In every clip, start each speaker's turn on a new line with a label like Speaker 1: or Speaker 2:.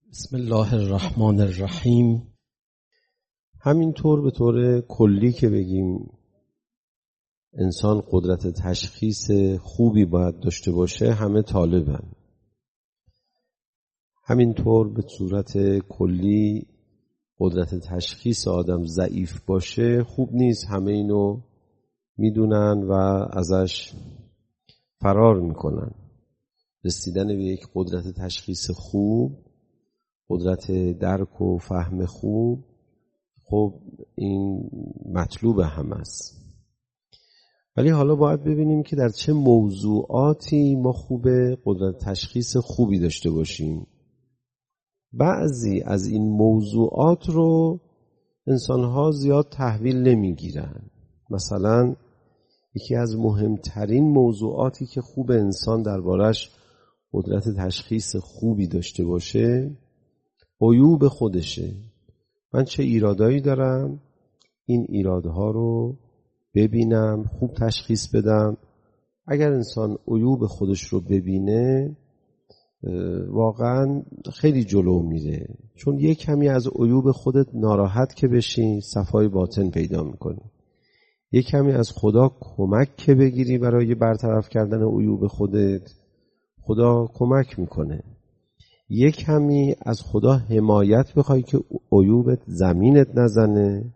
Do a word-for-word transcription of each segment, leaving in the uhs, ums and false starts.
Speaker 1: بسم الله الرحمن الرحیم. همینطور به طور کلی که بگیم انسان قدرت تشخیص خوبی باید داشته باشه، همه طالبن. همینطور به صورت کلی قدرت تشخیص آدم ضعیف باشه خوب نیست، همه اینو میدونن و ازش فرار میکنن. رسیدن به یک قدرت تشخیص خوب، قدرت درک و فهم خوب، خب این مطلوب هم است. ولی حالا باید ببینیم که در چه موضوعاتی ما خوبه قدرت تشخیص خوبی داشته باشیم. بعضی از این موضوعات رو انسان‌ها زیاد تحویل نمیگیرن. مثلا یکی از مهمترین موضوعاتی که خوب انسان دربارش قدرت تشخیص خوبی داشته باشه عیوب خودشه. من چه ایرادایی دارم، این ایرادها رو ببینم، خوب تشخیص بدم. اگر انسان عیوب خودش رو ببینه واقعا خیلی جلو میره، چون یک کمی از عیوب خودت ناراحت که بشی صفای باطن پیدا میکنی. یک کمی از خدا کمک که بگیری برای برطرف کردن عیوب خودت، خدا کمک میکنه. یک کمی از خدا حمایت بخوای که عیوبت زمینت نزنه،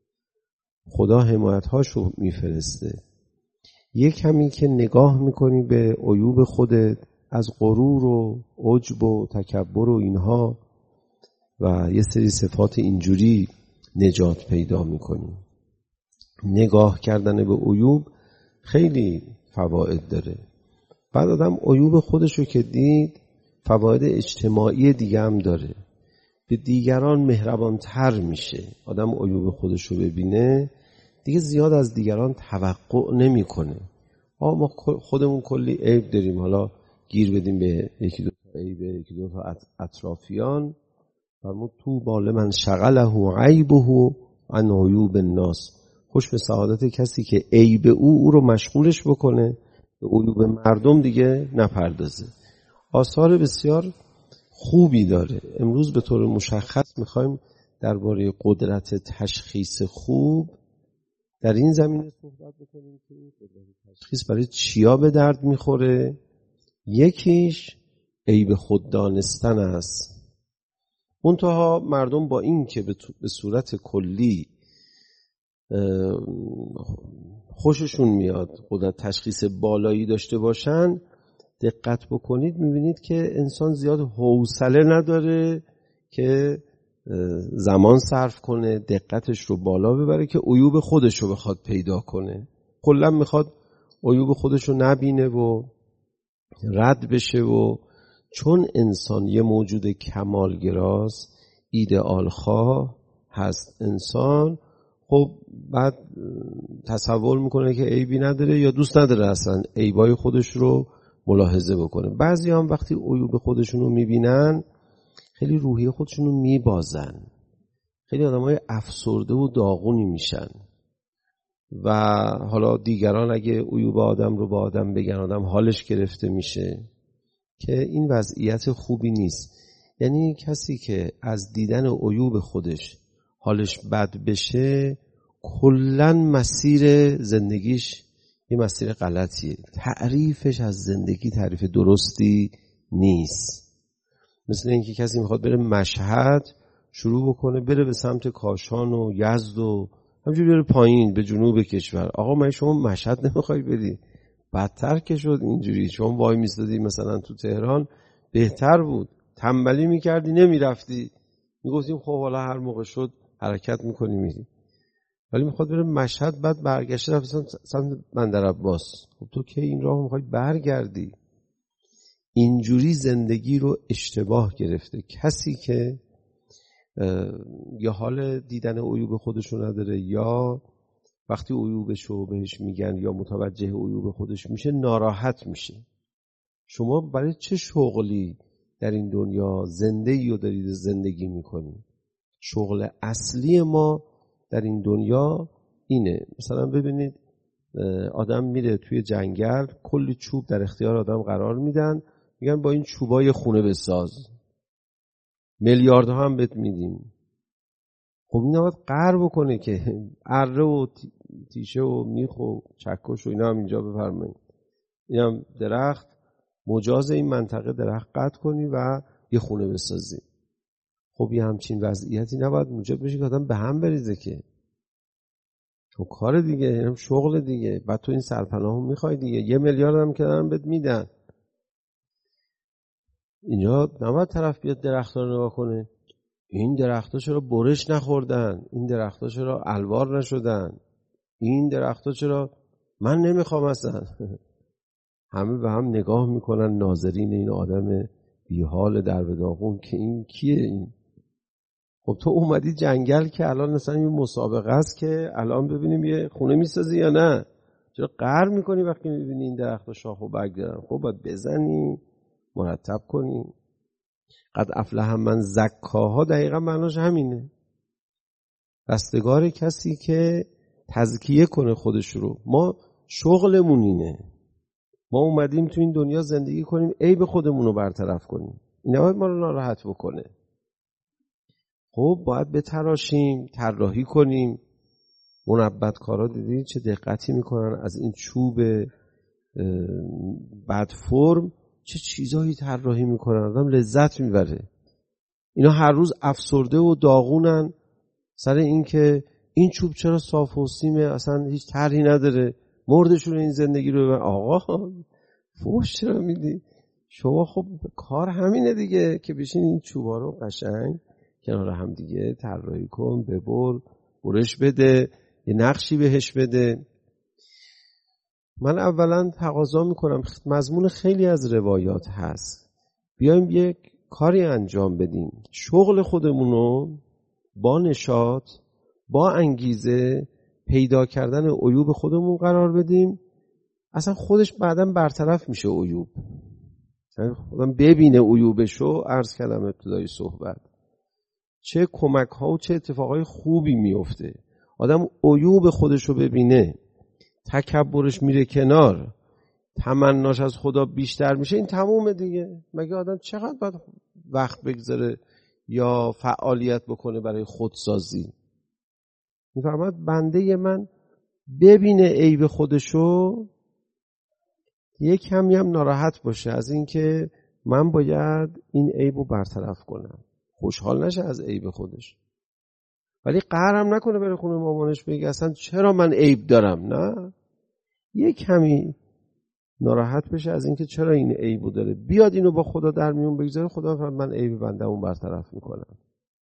Speaker 1: خدا حمایت‌هاشو میفرسته. یک کمی که نگاه میکنی به عیوب خودت، از غرور و عجب و تکبر و اینها و یه سری صفات اینجوری نجات پیدا میکنی. نگاه کردن به عیوب خیلی فواید داره. بعد آدم عیوب خودشو که دید، فواید اجتماعی دیگه هم داره. به دیگران مهربانتر میشه. آدم عیوب خودشو ببینه دیگه زیاد از دیگران توقع نمیکنه. آه ما خودمون کلی عیب داریم، حالا گیر بدیم به یکی دو تا عیب، یکی دو تا اطرافیان. فرمود تو بال من شغله عیبه عن عیوب الناس. خوش به سعادت کسی که عیب او او رو مشغولش بکنه، به عیوب مردم دیگه نپردازه. آثار بسیار خوبی داره. امروز به طور مشخص میخوایم درباره قدرت تشخیص خوب در این زمینه صحبت بکنیم که قدرت تشخیص برای چیا به درد میخوره. یکیش عیب خود دانستن است. منتها مردم با این که به صورت کلی خوششون میاد قدرت تشخیص بالایی داشته باشن، دقت بکنید میبینید که انسان زیاد حوصله نداره که زمان صرف کنه، دقتش رو بالا ببره که عیوب خودش رو بخواد پیدا کنه. کلا میخواد عیوب خودش رو نبینه و رد بشه. و چون انسان یه موجود کمالگراست، ایدئال خواه هست انسان، خب بعد تصور میکنه که عیبی نداره یا دوست نداره اصلا عیبای خودش رو ملاحظه بکنه. بعضی هم وقتی عیوب خودشون رو میبینن خیلی روحیه خودشون رو میبازن، خیلی آدم های افسرده و داغونی میشن و حالا دیگران اگه عیوب آدم رو با آدم بگن آدم حالش گرفته میشه که این وضعیت خوبی نیست. یعنی کسی که از دیدن عیوب خودش حالش بد بشه کلن مسیر زندگیش یه مسیر غلطیه. تعریفش از زندگی تعریف درستی نیست. مثل اینکه کسی میخواد بره مشهد، شروع بکنه بره به سمت کاشان و یزد و همجوری بره پایین به جنوب کشور. آقا من شما مشهد نمیخوای بری؟ بدتر که شد اینجوری. شما وای میستادی مثلا تو تهران بهتر بود، تنبلی میکردی نمیرفتی، میگفتیم خب حالا هر موقع شد حرکت میکنی میری. ولی میخواد بره مشهد، بعد برگشته رفت سمت بندرعباس. خب تو که این راه میخوای برگردی؟ اینجوری زندگی رو اشتباه گرفته. کسی که یا حال دیدن عیوب خودشو نداره یا وقتی عیوبشو بهش میگن یا متوجه عیوب خودش میشه ناراحت میشه. شما برای چه شغلی در این دنیا زنده ای و دارید زندگی میکنید؟ شغل اصلی ما در این دنیا اینه. مثلا ببینید آدم میره توی جنگل، کلی چوب در اختیار آدم قرار میدن، میگن با این چوبای خونه بساز. میلیاردها هم بهت میدیم. خب این نباید قهر بکنه که اره و تیشه و میخ و چکش و اینا هم اینجا بفرمایید. این هم درخت مجاز این منطقه درخت قطع کنی و یه خونه بسازی. خب یه همچین وضعیتی نباید موجب بشه که آدم به هم بریزه که. تو کار دیگه، اینم شغل دیگه. بعد تو این سرپناهو میخوای دیگه. یه میلیارد هم که دارن بهت میدن. اینجا نباید طرف بیاد درخت‌ها رو نگاه کنه. این درخت‌ها چرا برش نخوردن؟ این درخت‌ها چرا الوار نشدن؟ این درخت‌ها چرا من نمیخوام اصلا. همه به هم نگاه میکنن ناظرین این آدم بیحال در به داغون که این کیه این؟ خب تو اومدی جنگل که الان مثلا این مسابقه است که الان ببینیم یه خونه میسازی یا نه. چرا قهر میکنی وقتی میبینی این درخت‌ها شاخ و برگ دارن؟ خب باید بزنی، مرتب کنی. قد افلح من زکاها دقیقا معناش همینه. رستگار کسی که تزکیه کنه خودش رو. ما شغلمون اینه. ما اومدیم تو این دنیا زندگی کنیم عیب خودمون رو برطرف کنیم. این نباید ما رو ناراحت بکنه. خب باید بتراشیم، طراحی کنیم. منبت کارا دیدی چه دقتی میکنن از این چوب بد فرم چه چیزایی طراحی میکنن، آدم لذت میبره. اینا هر روز افسرده و داغونن سر این که این چوب چرا صاف و سیمه، اصلا هیچ طرحی نداره، مردشون این زندگی رو ببر. آقا فوش چرا میدی؟ شما خب کار همینه دیگه که بشین این چوبا رو قشنگ کنار هم دیگه طراحی کن، ببر، برش بده، یه نقشی بهش بده. من اولا تقاضا میکنم، مضمون خیلی از روایات هست، بیایم یک کاری انجام بدیم، شغل خودمونو با نشاط، با انگیزه پیدا کردن عیوب خودمون قرار بدیم. اصلا خودش بعداً برطرف میشه عیوب. خودم ببینه عیوبشو. عرض کردم ابتدای صحبت چه کمک ها و چه اتفاقای خوبی میفته. آدم عیوب خودشو ببینه، تکبرش میره کنار، تمناش از خدا بیشتر میشه، این تمومه دیگه. مگه آدم چقدر باید وقت بگذاره یا فعالیت بکنه برای خودسازی؟ میفرماد بنده من ببینه عیب خودشو، یک کمی هم ناراحت باشه از اینکه من باید این عیبو برطرف کنم، خوشحال نشه از عیب خودش، ولی قهرم نکنه بره خونه مامانش بگه اصلا چرا من عیب دارم. نه، یک کمی ناراحت بشه از اینکه چرا این عیبو داره، بیاد اینو با خدا در میون بگذاره. خدا فرمود من عیب بنده‌مو برطرف میکنم.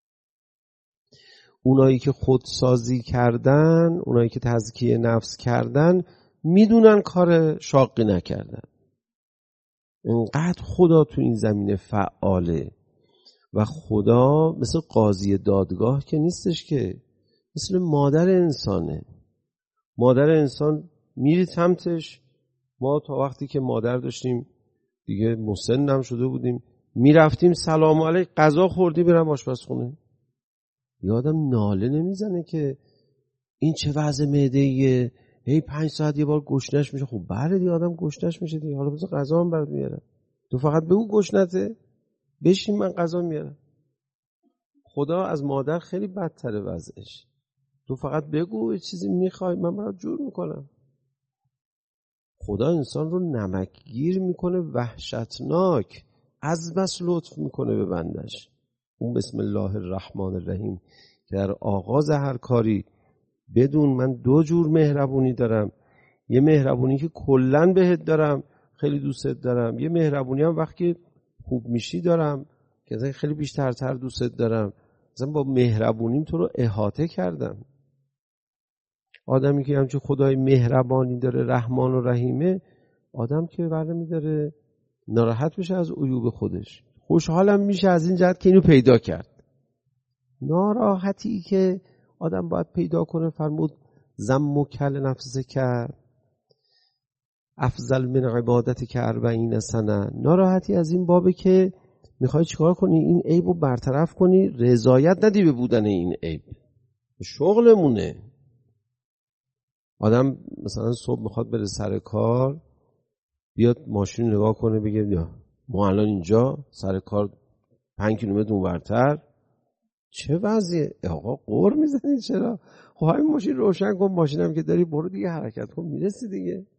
Speaker 1: اونایی که خودسازی کردن، اونایی که تزکیه نفس کردن، میدونن کار شاقی نکردن. اینقدر خدا تو این زمینه فعاله و خدا مثل قاضی دادگاه که نیستش، که مثل مادر انسانه. مادر انسان میری سمتش. ما تا وقتی که مادر داشتیم دیگه مسنم شده بودیم، میرفتیم سلام علیک، غذا خوردی برم آشپزخونه. یادم ناله نمیزنه که این چه وضع معده‌ایه، هی پنج ساعت یه بار گشنش میشه. خب بله دیگه آدم گشنش میشه دیگه، حالا بذار غذا هم برات میارم، تو فقط بگو گشنته، بشین من غذا میارم. خدا از مادر خیلی بدتره وضعش. تو فقط بگو یه چیزی میخوای من برات جور میکنم. خدا انسان رو نمکگیر میکنه، وحشتناک، از بس لطف میکنه به بندش. اون بسم الله الرحمن الرحیم که در آغاز هر کاری بدون من دو جور مهربونی دارم. یه مهربونی که کلن بهت دارم، خیلی دوستت دارم. یه مهربونی هم وقتی خوب میشی دارم که خیلی بیشترتر دوستت دارم. مثلا با مهربونیم تو رو احاطه کردم. آدمی که همچون خدای مهربانی داره، رحمان و رحیمه، آدم که برده میداره ناراحت میشه از عیوب خودش، خوشحالم میشه از این جهت که اینو پیدا کرد. ناراحتی که آدم باید پیدا کنه، فرمود زم و کل نفسه کرد افضل من عبادت که اربعین سنه. ناراحتی از این بابه که میخوای چیکار کنی؟ این عیبو برطرف کنی، رضایت ندی به بودن این عیب. شغلمونه. آدم مثلا صبح میخواد بره سر کار، بیاد ماشین نگاه کنه بگه نه ما الان اینجا سر کار پنج کیلومتر اونورتر. چه وضعیه؟ آقا قور میزنی چرا؟ خب همین ماشین روشن کن، ماشینم که داری برو دیگه، حرکت کن میرسی دیگه.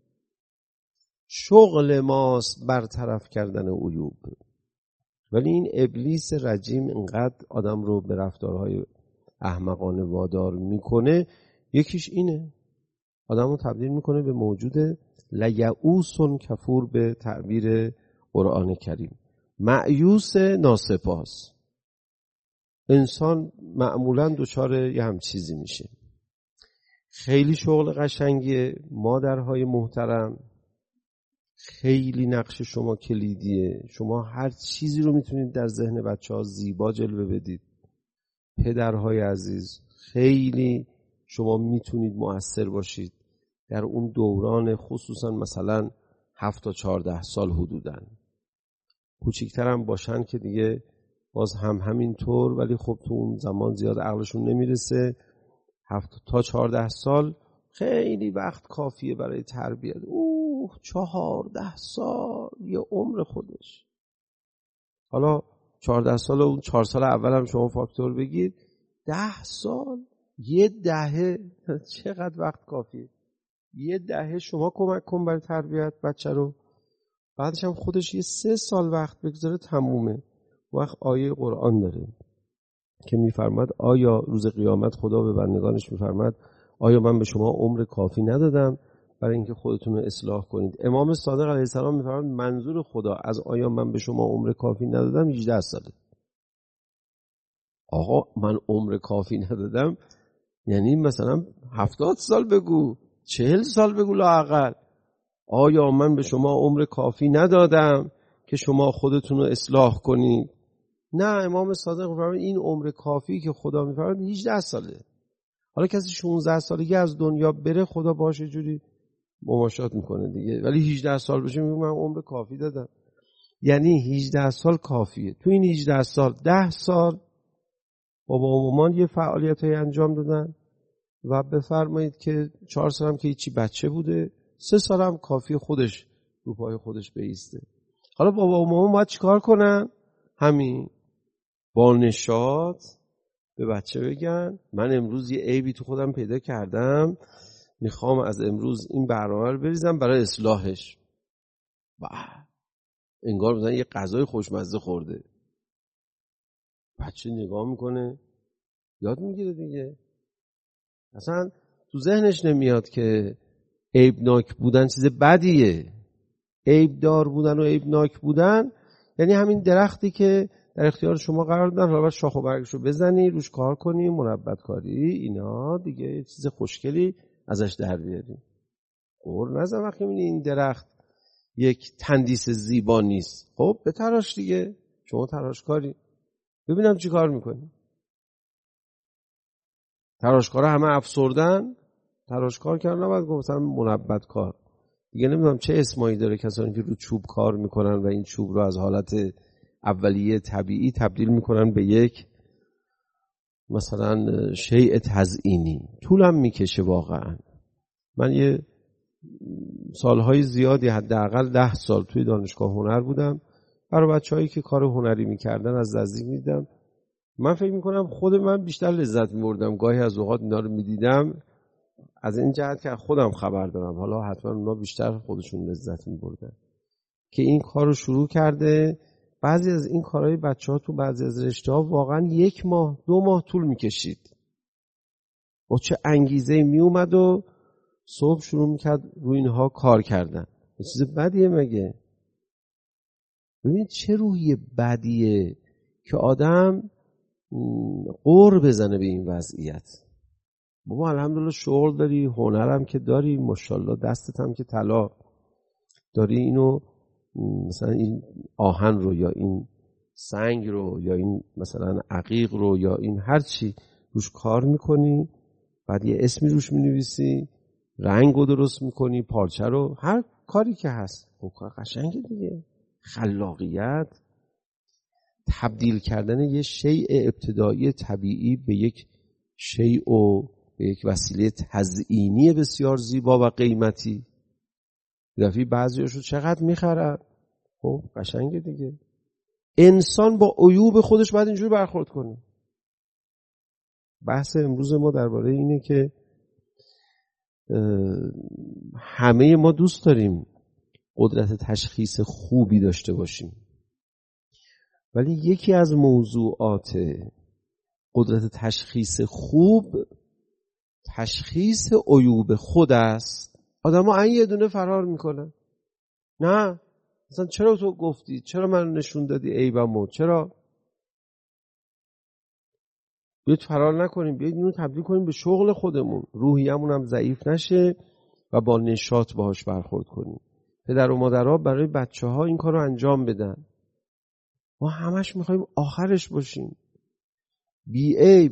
Speaker 1: شغل ماست برطرف کردن عیوب. ولی این ابلیس رجیم اینقدر آدم رو به رفتارهای احمقانه وادار میکنه، یکیش اینه، آدم رو تبدیل میکنه به موجود لیعوسن کفور، به تعبیر قرآن کریم مأیوس ناسپاس. انسان معمولا دچار یه هم چیزی میشه. خیلی شغل قشنگیه مادرهای محترم، خیلی نقش شما کلیدیه. شما هر چیزی رو میتونید در ذهن بچه ها زیبا جلوه بدید. پدرهای عزیز، خیلی شما میتونید مؤثر باشید در اون دوران، خصوصا مثلا هفت تا چهارده سال حدوداً. کوچیکتر هم باشن که دیگه باز هم همین طور، ولی خب تو اون زمان زیاد عقلشون نمیرسه. هفت تا چهارده سال خیلی وقت کافیه برای تربیت. اوه چهارده سال یه عمر خودش. حالا چهارده سال و اون چهار سال اول هم شما فاکتور بگید، ده سال، یه دهه چقدر وقت کافیه. یه دهه شما کمک کن برای تربیت بچه رو، بعدش هم خودش یه سه سال وقت بگذاره تمومه. وقت آیه قرآن داره که میفرماد آیا روز قیامت خدا به بندگانش میفرماد آیا من به شما عمر کافی ندادم برای اینکه خودتون رو اصلاح کنید؟ امام صادق علیه السلام میفرماد منظور خدا از آیا من به شما عمر کافی ندادم هجده ساله. آقا من عمر کافی ندادم یعنی مثلا هفتاد سال بگو، چهل سال بگو لااقل. آیا من به شما عمر کافی ندادم که شما خودتون رو اصلاح کنید؟ نه، امام صادق میفرماید این عمر کافی که خدا میفرماید هجده ساله. حالا کسی شانزده سالگی از دنیا بره خدا باشه جوری مماشات میکنه دیگه، ولی هجده سال بشه میگه من عمر کافی دادم. یعنی هجده سال کافیه. تو این هجده سال ده سال بابا و مامان یه فعالیتایی انجام دادن و بفرمایید که چهار سال هم که هیچی بچه بوده، سه سال هم کافی خودش رو پای خودش بایسته. حالا بابا و مامان باید چیکار کنن؟ همین با نشاط به بچه بگن من امروز یه عیبی تو خودم پیدا کردم، میخوام از امروز این برنامه رو بریزم برای اصلاحش. باه انگار مثلا یه غذای خوشمزه خورده. بچه نگاه میکنه یاد میگیره دیگه. اصلا تو ذهنش نمیاد که عیبناک بودن چیز بدیه. عیب دار بودن و عیبناک بودن یعنی همین درختی که در اختیار شما قرار دادن، حالا شاخ و برگش رو بزنی روش کار کنی، منبت کاری، اینا دیگه یه چیز خوشگلی ازش در بیاریم. قور نزن وقتی میبینی این درخت یک تندیس زیبا نیست، خب بتراش دیگه، شما تراشکاری، ببینم چی کار میکنی. تراشکارا همه افسردن، تراشکار کردن نباید گفت مثلا منبت کار. دیگه نمیدونم چه اسمایی داره کسانی که رو چوب کار میکنن و این چوب رو از حالت اولیه طبیعی تبدیل میکنن به یک مثلا شیء تزئینی. طولم میکشه واقعا. من یه سالهای زیادی حداقل ده سال توی دانشگاه هنر بودم، برای بچه‌هایی که کار هنری میکردن از نزدیک میدیدم. من فکر میکنم خود من بیشتر لذت میبردم گاهی از اوقات اینا رو میدیدم، از این جهت که خودم خبر دارم، حالا حتما اونا بیشتر خودشون لذت میبردن که این کار رو شروع کرده. بعضی از این کارهای بچه‌ها تو بعضی از رشته‌ها واقعا یک ماه دو ماه طول میکشید. با چه انگیزه‌ای میومد و صبح شروع میکرد روی اینها کار کردن. یه چیز بدیه مگه؟ ببینید چه روحی بدیه که آدم قور بزنه به این وضعیت. بابا الحمدلله شغل داری، هنرم که داری، ماشاءالله دستت هم که طلا داری، اینو مثلا این آهن رو یا این سنگ رو یا این مثلا عقیق رو یا این هر چی روش کار میکنی، بعد یه اسمی روش مینویسی، رنگ رو درست میکنی، پارچه رو، هر کاری که هست. خب کار قشنگه دیگه. خلاقیت، تبدیل کردن یه شیء ابتدایی طبیعی به یک شیء و به یک وسیله تزئینی بسیار زیبا و قیمتی. دفعی بعضیاشو چقدر میخرن؟ خب قشنگه دیگه. انسان با عیوب خودش باید اینجوری برخورد کنه. بحث امروز ما درباره اینه که همه ما دوست داریم قدرت تشخیص خوبی داشته باشیم، ولی یکی از موضوعات قدرت تشخیص خوب تشخیص عیوب خود است. آدم ها این یه دونه فرار میکنن. نه مثلا چرا تو گفتی؟ چرا من نشون دادی عیبمو؟ چرا؟ بیاید فرار نکنیم، بیاید اینو تبدیل کنیم به شغل خودمون، روحیه‌مون هم ضعیف نشه و با نشاط باهاش برخورد کنیم. پدر و مادرها برای بچه‌ها این کارو انجام بدن. ما همش میخوایم آخرش باشیم، بی عیب.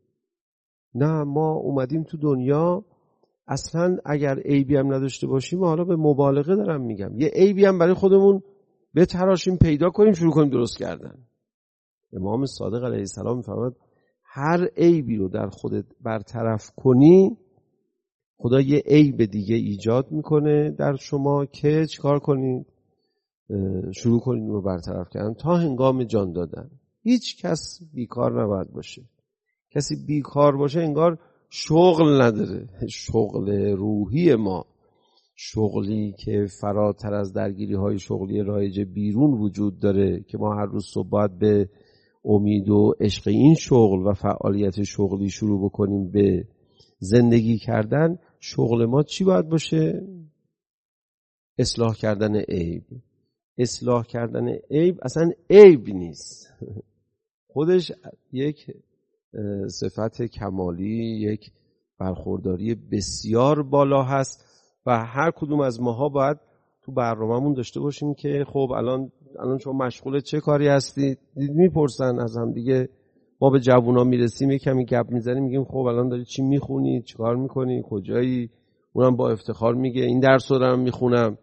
Speaker 1: نه، ما اومدیم تو دنیا اصلا اگر عیبی هم نداشته باشیم، حالا به مبالغه دارم میگم، یه عیبی هم برای خودمون بتراشیم، پیدا کنیم، شروع کنیم درست کردن. امام صادق علیه السلام میفرماد هر عیبی رو در خودت برطرف کنی، خدا یه عیب دیگه ایجاد میکنه در شما که چیکار کنید؟ شروع کنید اون رو برطرف کردن تا هنگام جان دادن. هیچ کس بیکار نباید باشه. کسی بیکار باشه انگار شغل نداره. شغل روحی ما، شغلی که فراتر از درگیری های شغلی رایج بیرون وجود داره که ما هر روز صبح باید به امید و عشق این شغل و فعالیت شغلی شروع بکنیم به زندگی کردن. شغل ما چی باید باشه؟ اصلاح کردن عیب. اصلاح کردن عیب اصلا عیب نیست، خودش یک صفت کمالی، یک برخورداری بسیار بالا هست و هر کدوم از ماها باید تو برنامه‌مون داشته باشیم که خب الان الان شما مشغول چه کاری هستید؟ میپرسن از هم دیگه. ما به جوونا میرسیم یه کمی گپ میزنیم، میگیم خب الان داری چی میخونی؟ چیکار میکنی؟ کجایی؟ اونم با افتخار میگه این درس رو دارم میخونم.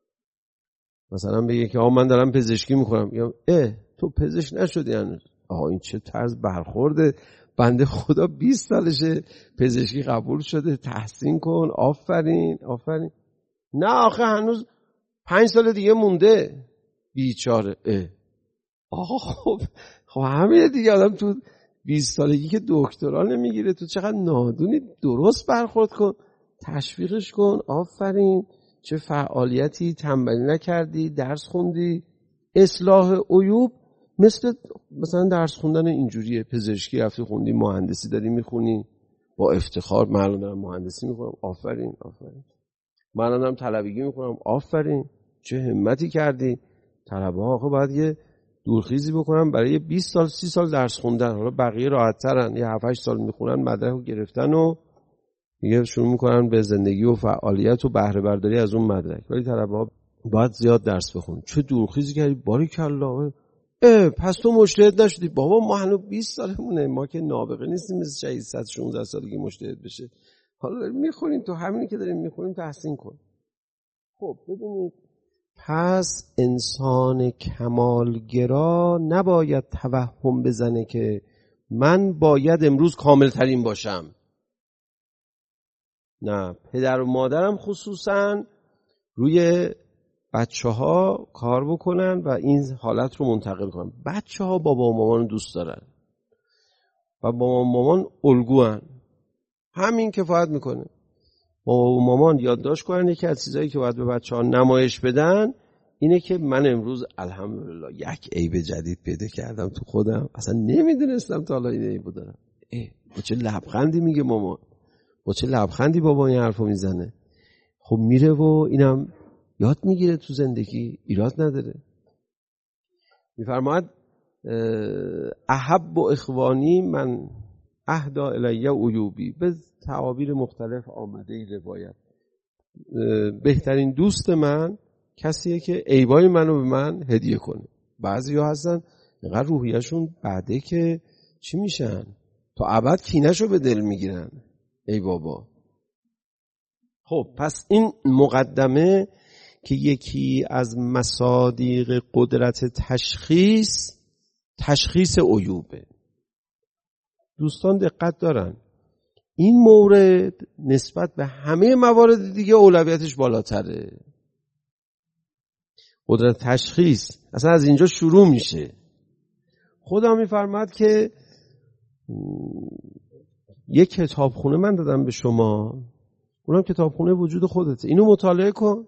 Speaker 1: مثلا بگه که آقا من دارم پزشکی میخونم، میگم اه تو پزشک نشدی هنوز؟ آها این چه طرز برخورده، بنده خدا بیست سالشه پزشکی قبول شده، تحسین کن، آفرین آفرین. نه آخه هنوز پنج سال دیگه مونده، بیچاره. اه آقا خب خب همه دیگه آدم تو بیست سالگی که دکترا نمیگیره، تو چقدر نادونی، درست برخورد کن، تشویقش کن، آفرین چه فعالیتی، تنبلی نکردی، درس خوندی. اصلاح عیوب مثل مثلا درس خوندن اینجوریه، پزشکی رفتی خوندی، مهندسی داری میخونی با افتخار، من الان دارم مهندسی میخونم، آفرین آفرین. من الان دارم طلبگی میخونم، آفرین چه همتی کردی. طلبه ها آخه باید یه دورخیزی بکنن برای بیست سال سی سال درس خوندن، حالا بقیه راحت ترن، یه هفت هشت سال میخونن، مدرک رو گرفتن و دیگه شروع میکنن به زندگی و فعالیت و بهره برداری از اون مدرک. ولی طلبه ها باید زیاد درس بخونن. چه دورخیزی کردی، باریکلا. اه پس تو مجتهد نشدی؟ بابا ما هنوز بیست سالمونه، ما که نابغه نیستیم مثل شصت شانزده سالگی مجتهد بشه. حالا داریم میخونیم، تو همینی که داریم میخونیم تحسین کن. خب ببینید، پس انسان کمالگرا نباید توهم بزنه که من باید امروز کامل ترین باشم. نه، پدر و مادرم خصوصا روی بچه ها کار بکنن و این حالت رو منتقل کنن. بچه ها بابا و مامان دوست دارن و بابا و مامان الگوان، همین کفایت میکنه. بابا و مامان یادداشت کنن یکی از چیزایی که باید به بچه ها نمایش بدن اینه که من امروز الحمدلله یک عیب جدید پیدا کردم تو خودم، اصلا نمیدونستم تا حالا این عیبو دارم. اه با چه لبخندی میگه مامان، با چه لبخندی بابا این حرفو میزنه. خب میره و اینم یاد میگیره تو زندگی، ایراد نداره. میفرماید احب و اخوانی من اهدا الی عیوبی، به تعابیر مختلف آمده این روایت. بهترین دوست من کسیه که عیبای منو به من هدیه کنه. بعضیا هستن اینقدر روحیه‌شون بعده که چی میشن تا ابد کینه‌شو به دل میگیرن. ای بابا. خب پس این مقدمه که یکی از مصادیق قدرت تشخیص تشخیص عیوبه. دوستان دقت دارن، این مورد نسبت به همه موارد دیگه اولویتش بالاتره. قدرت تشخیص اصلا از اینجا شروع میشه. خدا میفرماد که یک کتابخونه من دادم به شما، اونم کتابخونه وجود خودته، اینو مطالعه کن،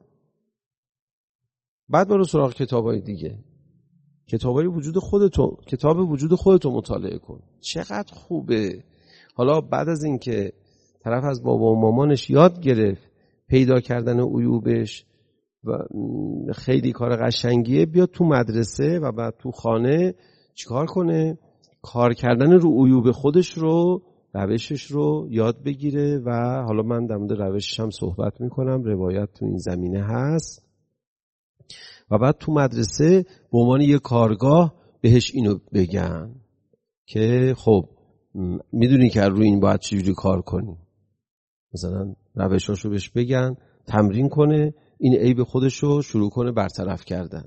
Speaker 1: بعد برو سراغ کتابای دیگه. کتابای وجود خودتو، کتاب وجود خودتو مطالعه کن. چقدر خوبه. حالا بعد از این که طرف از بابا و مامانش یاد گرفت پیدا کردن عیوبش و خیلی کار قشنگیه، بیاد تو مدرسه و بعد تو خانه چیکار کنه؟ کار کردن رو عیوب خودش رو، روشش رو یاد بگیره. و حالا من در مورد روشش هم صحبت میکنم، روایت تو این زمینه هست. و بعد تو مدرسه به عنوان یه کارگاه بهش اینو بگن که خب میدونی که روی این باید چجوری کار کنی، مثلا روشاشو بهش بگن، تمرین کنه، این عیب خودشو شروع کنه برطرف کردن.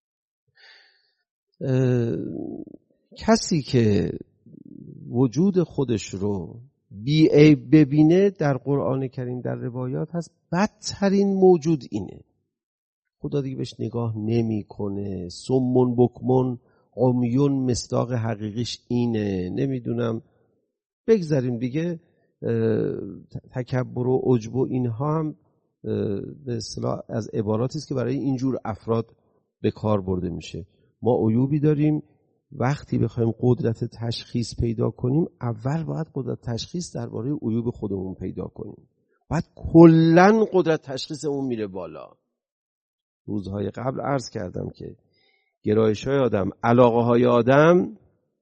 Speaker 1: کسی که وجود خودش رو بی عیب ببینه در قرآن کریم، در روایات هست، بدترین موجود اینه. خدا دیگه بهش نگاه نمی کنه. سمون بکمون عمیون مصداق حقیقیش اینه. نمیدونم بگذاریم دیگه. تکبر و عجب و اینها هم به اصطلاح از عباراتی است که برای اینجور افراد به کار برده میشه. ما عیوبی داریم، وقتی بخوایم قدرت تشخیص پیدا کنیم، اول باید قدرت تشخیص درباره عیوب خودمون پیدا کنیم. بعد کلاً قدرت تشخیصمون میره بالا. روزهای قبل عرض کردم که گرایش‌های آدم، علاقه‌های آدم،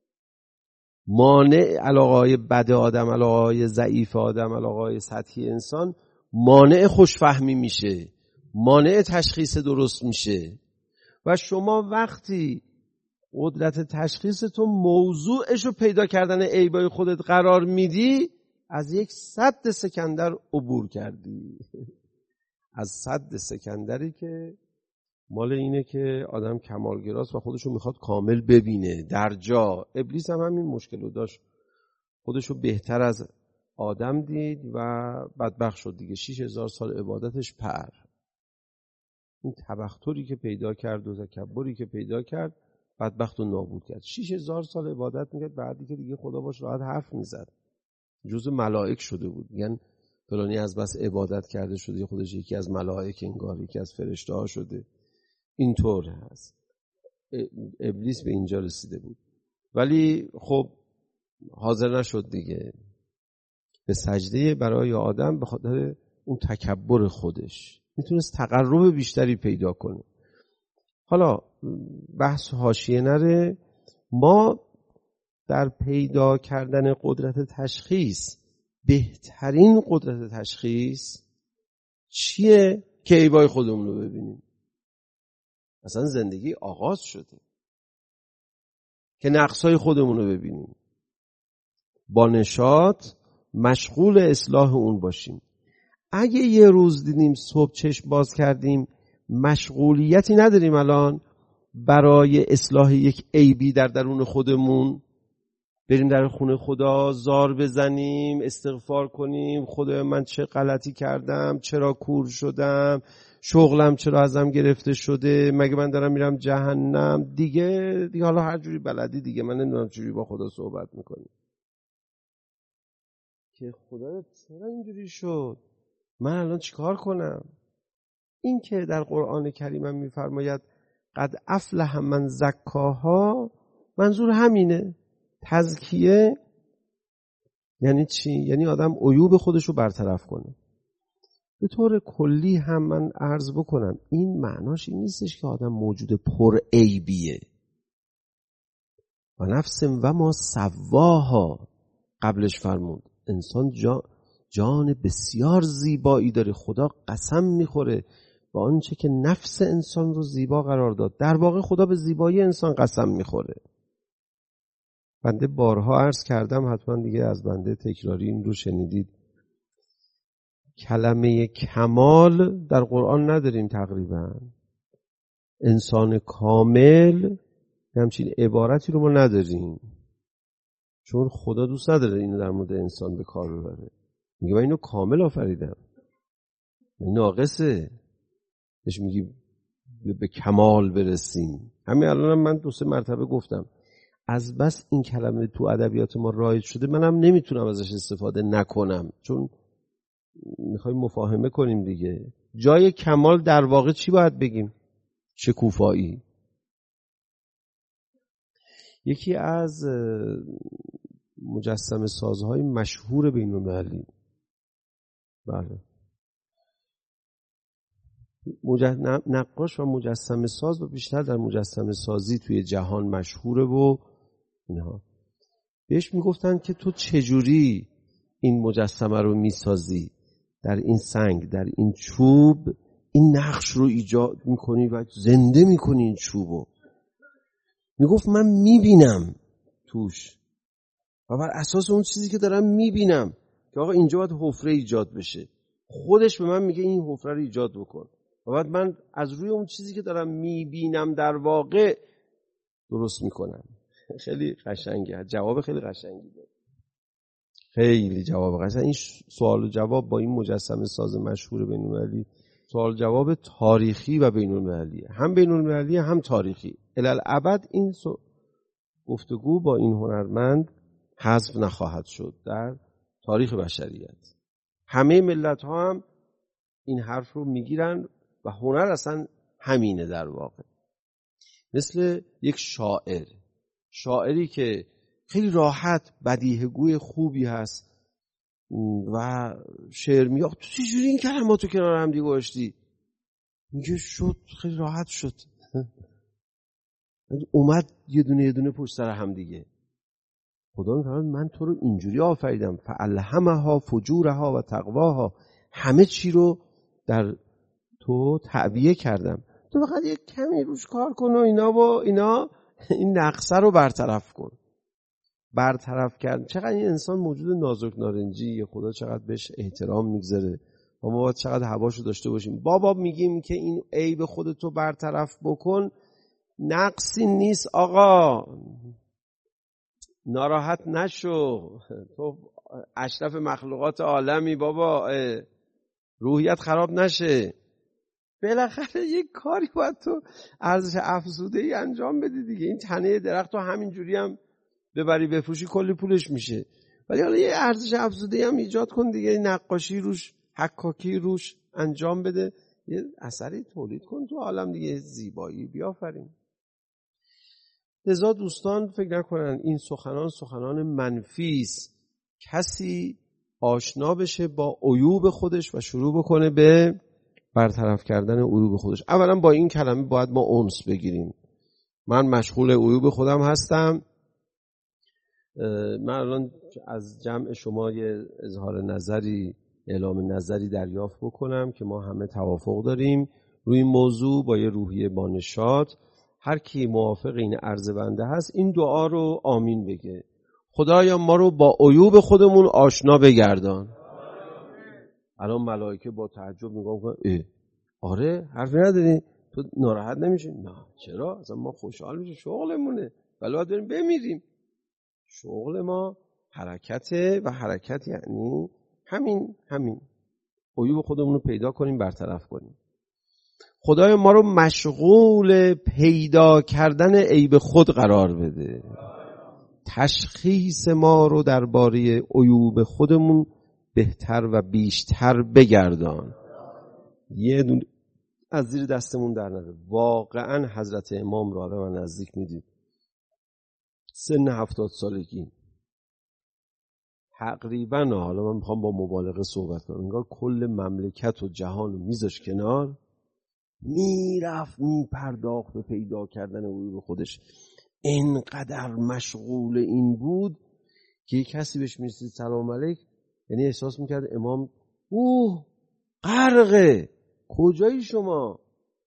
Speaker 1: مانع علاقه‌های بد آدم، علاقه‌های ضعیف آدم، علاقه‌های سطحی انسان، مانع خوشفهمی میشه، مانع تشخیص درست میشه. و شما وقتی قدرت تشخیصتون موضوعشو پیدا کردن عیبای خودت قرار میدی، از یک سد سکندر عبور کردی. از سد سکندری که مال اینه که آدم کمالگراست و خودشو میخواد کامل ببینه در جا. ابلیس هم همین مشکل رو داشت، خودشو بهتر از آدم دید و بدبخت شد دیگه. شیش هزار سال عبادتش پر. این تبختری که پیدا کرد و تکبری که پیدا کرد، بدبخت و نابود کرد. شیش هزار سال عبادت میکرد، بعدی که دیگه خدا باش راحت حرف میزد، جزء ملائک شده بود. میگن فلانی از بس عبادت کرده شده خودش یکی از ملائک، انگار یکی از فرشته ها شده. اینطور هست. ابلیس به اینجا رسیده بود، ولی خب حاضر نشد دیگه به سجده برای آدم به خاطر اون تکبر خودش. میتونست تقرب بیشتری پیدا کنه. حالا بحث حاشیه نره. ما در پیدا کردن قدرت تشخیص، بهترین قدرت تشخیص چیه؟ که عیبای خودمون رو ببینیم. مثلا زندگی آغاز شده که نقصای خودمون رو ببینیم، با نشاط مشغول اصلاح اون باشیم. اگه یه روز دیدیم صبح چشم باز کردیم مشغولیتی نداریم الان برای اصلاح یک عیبی در درون خودمون، بریم در خونه خدا زار بزنیم، استغفار کنیم، خدای من چه غلطی کردم، چرا کور شدم، شغلم چرا ازم گرفته شده، مگه من دارم میرم جهنم، دیگه دیگه حالا هر جوری بلدی دیگه، من نمیدونم چجوری با خدا صحبت میکنی که خدا چرا اینجوری شد، من الان چیکار کنم. این که در قرآن کریم هم میفرماید قد افلح من زکاها، منظور همینه. تزکیه یعنی چی؟ یعنی آدم عیوب خودشو برطرف کنه. به طور کلی هم من عرض بکنم این معناش این نیستش که آدم موجود پر عیبیه. و نفس و ما سواها، قبلش فرمود انسان جان, جان بسیار زیبایی داره. خدا قسم میخوره با آنچه که نفس انسان رو زیبا قرار داد. در واقع خدا به زیبایی انسان قسم میخوره. بنده بارها عرض کردم، حتما دیگه از بنده تکراری این رو شنیدید، کلمه کمال در قرآن نداریم تقریبا. انسان کامل همچین عبارتی رو ما نداریم، چون خدا دوست نداره اینو در مورد انسان به کار ببره. میگه من اینو کامل آفریدم، این ناقصه، بهش میگی به کمال برسیم. همین الان هم من دو سه مرتبه گفتم از بس این کلمه تو ادبیات ما رایج شده منم نمیتونم ازش استفاده نکنم، چون میخوایم مفاهمه کنیم دیگه. جای کمال در واقع چی باید بگیم؟ شکوفایی. یکی از مجسمه سازهای مشهور بین‌المللی، بله، نقاش و مجسمه ساز و بیشتر در مجسمه سازی توی جهان مشهوره و اینها، بهش میگفتن که تو چجوری این مجسمه رو میسازی، در این سنگ، در این چوب این نقش رو ایجاد میکنی و زنده میکنی این چوبو. میگفت من میبینم توش و بر اساس اون چیزی که دارم میبینم که آقا اینجا باید حفره ایجاد بشه، خودش به من میگه این حفره رو ایجاد بکن و بعد من از روی اون چیزی که دارم میبینم در واقع درست میکنم. خیلی قشنگه، جواب خیلی قشنگی داد، خیلی جواب قشنگ. این سوال و جواب با این مجسمه ساز مشهور بین‌المللی سوال جواب تاریخی و بین‌المللیه، هم بین‌المللی هم تاریخی. الالعبد این گفتگو با این هنرمند حذف نخواهد شد در تاریخ بشریت. همه ملت ها هم این حرف رو میگیرن و هنر اصلا همینه در واقع. مثل یک شاعر، شاعری که خیلی راحت بدیهگوی خوبی هست و شعر میگه تو چجوری این کلماتو کنار هم دیگه گذاشتی؟ میگه شد، خیلی راحت شد، اومد یه دونه یه دونه پشت سر هم دیگه. خدا میفرماید من تو رو اینجوری آفریدم، فالهمها فجورها و تقواها، همه چی رو در تو تعبیه کردم، تو فقط یک کمی روش کار کن و اینا و اینا این نقصه رو برطرف کن. برطرف کرد. چقدر این انسان موجود نازک نارنجی، خدا چقدر بهش احترام میگذاره و ما باید چقدر هواشو داشته باشیم. بابا میگیم که این عیب خودتو برطرف بکن، نقصی نیست آقا، ناراحت نشو، تو اشرف مخلوقات عالمی بابا، روحیت خراب نشه. بالاخره یک کاری باید تو ارزش افزوده ای انجام بدی دیگه. این تنه درخت تو همین جوری هم ببری بفروشی کلی پولش میشه، ولی حالا یه ارزش افزوده ای هم ایجاد کن دیگه، نقاشی روش، حکاکی روش انجام بده، یه اثری تولید کن تو عالم دیگه، زیبایی بیافرین. لذا دوستان فکر نکنن این سخنان سخنان منفی است. کسی آشنا بشه با عیوب خودش و شروع بکنه به برطرف کردن عیوب خودش. اولا با این کلمه باید ما انس بگیریم. من مشغول عیوب خودم هستم. من الان از جمع شما یه اظهار نظری، اعلام نظری دریافت بکنم که ما همه توافق داریم روی این موضوع با یه روحیه بانشاد. هر کی موافق این عرض بنده هست این دعا رو آمین بگه. خدایا ما رو با عیوب خودمون آشنا بگردان. الان ملائکه با تعجب نگاه میکنن، آره حرفی نداری؟ تو ناراحت نمیشی؟ نه چرا؟ اصلا ما خوشحال میشیم، شغلمونه، ولی داریم بمیریم. شغل ما حرکته و حرکت یعنی همین همین عیوب خودمون رو پیدا کنیم، برطرف کنیم. خدای ما رو مشغول پیدا کردن عیب خود قرار بده. تشخیص ما رو درباره عیوب خودمون بهتر و بیشتر بگردان. یه دونه از زیر دستمون در نره. واقعا حضرت امام رو آره من نزدیک میدید، سن هفتاد سالگی تقریبا، حالا من میخوام با مبالغه صحبت کنم، انگار کل مملکت و جهان رو میذاش کنار، میرفت میپرداخت به پیدا کردن عیوب خودش. اینقدر مشغول این بود که کسی بهش میرسید سلام علیک، یعنی احساس میکرد امام اوه غرقه، کجایی شما؟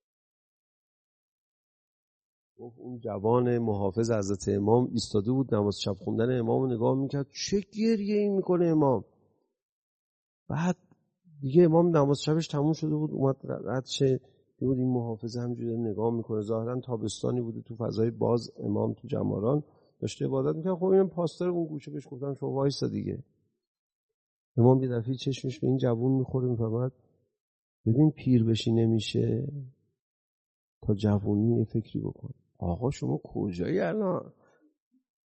Speaker 1: اون جوان محافظ حضرت امام ایستاده بود نماز شب خوندن امام رو نگاه میکرد، چه گریه ای میکنه امام. بعد دیگه امام نماز شبش تموم شده بود، اومد رد شه، بود این محافظ همجوری نگاه میکنه. ظاهرا تابستانی بوده، تو فضای باز امام تو جماران داشته عبادت میکنه. خب اینم پاستر اون گوشه بهش گفتن شما وایسا دیگه. امام یه دفعه چشمش به این جوون میخوره، میفهمد ببین پیر بشی نمیشه، تا جوونی یه فکری بکن. آقا شما کجایی الان؟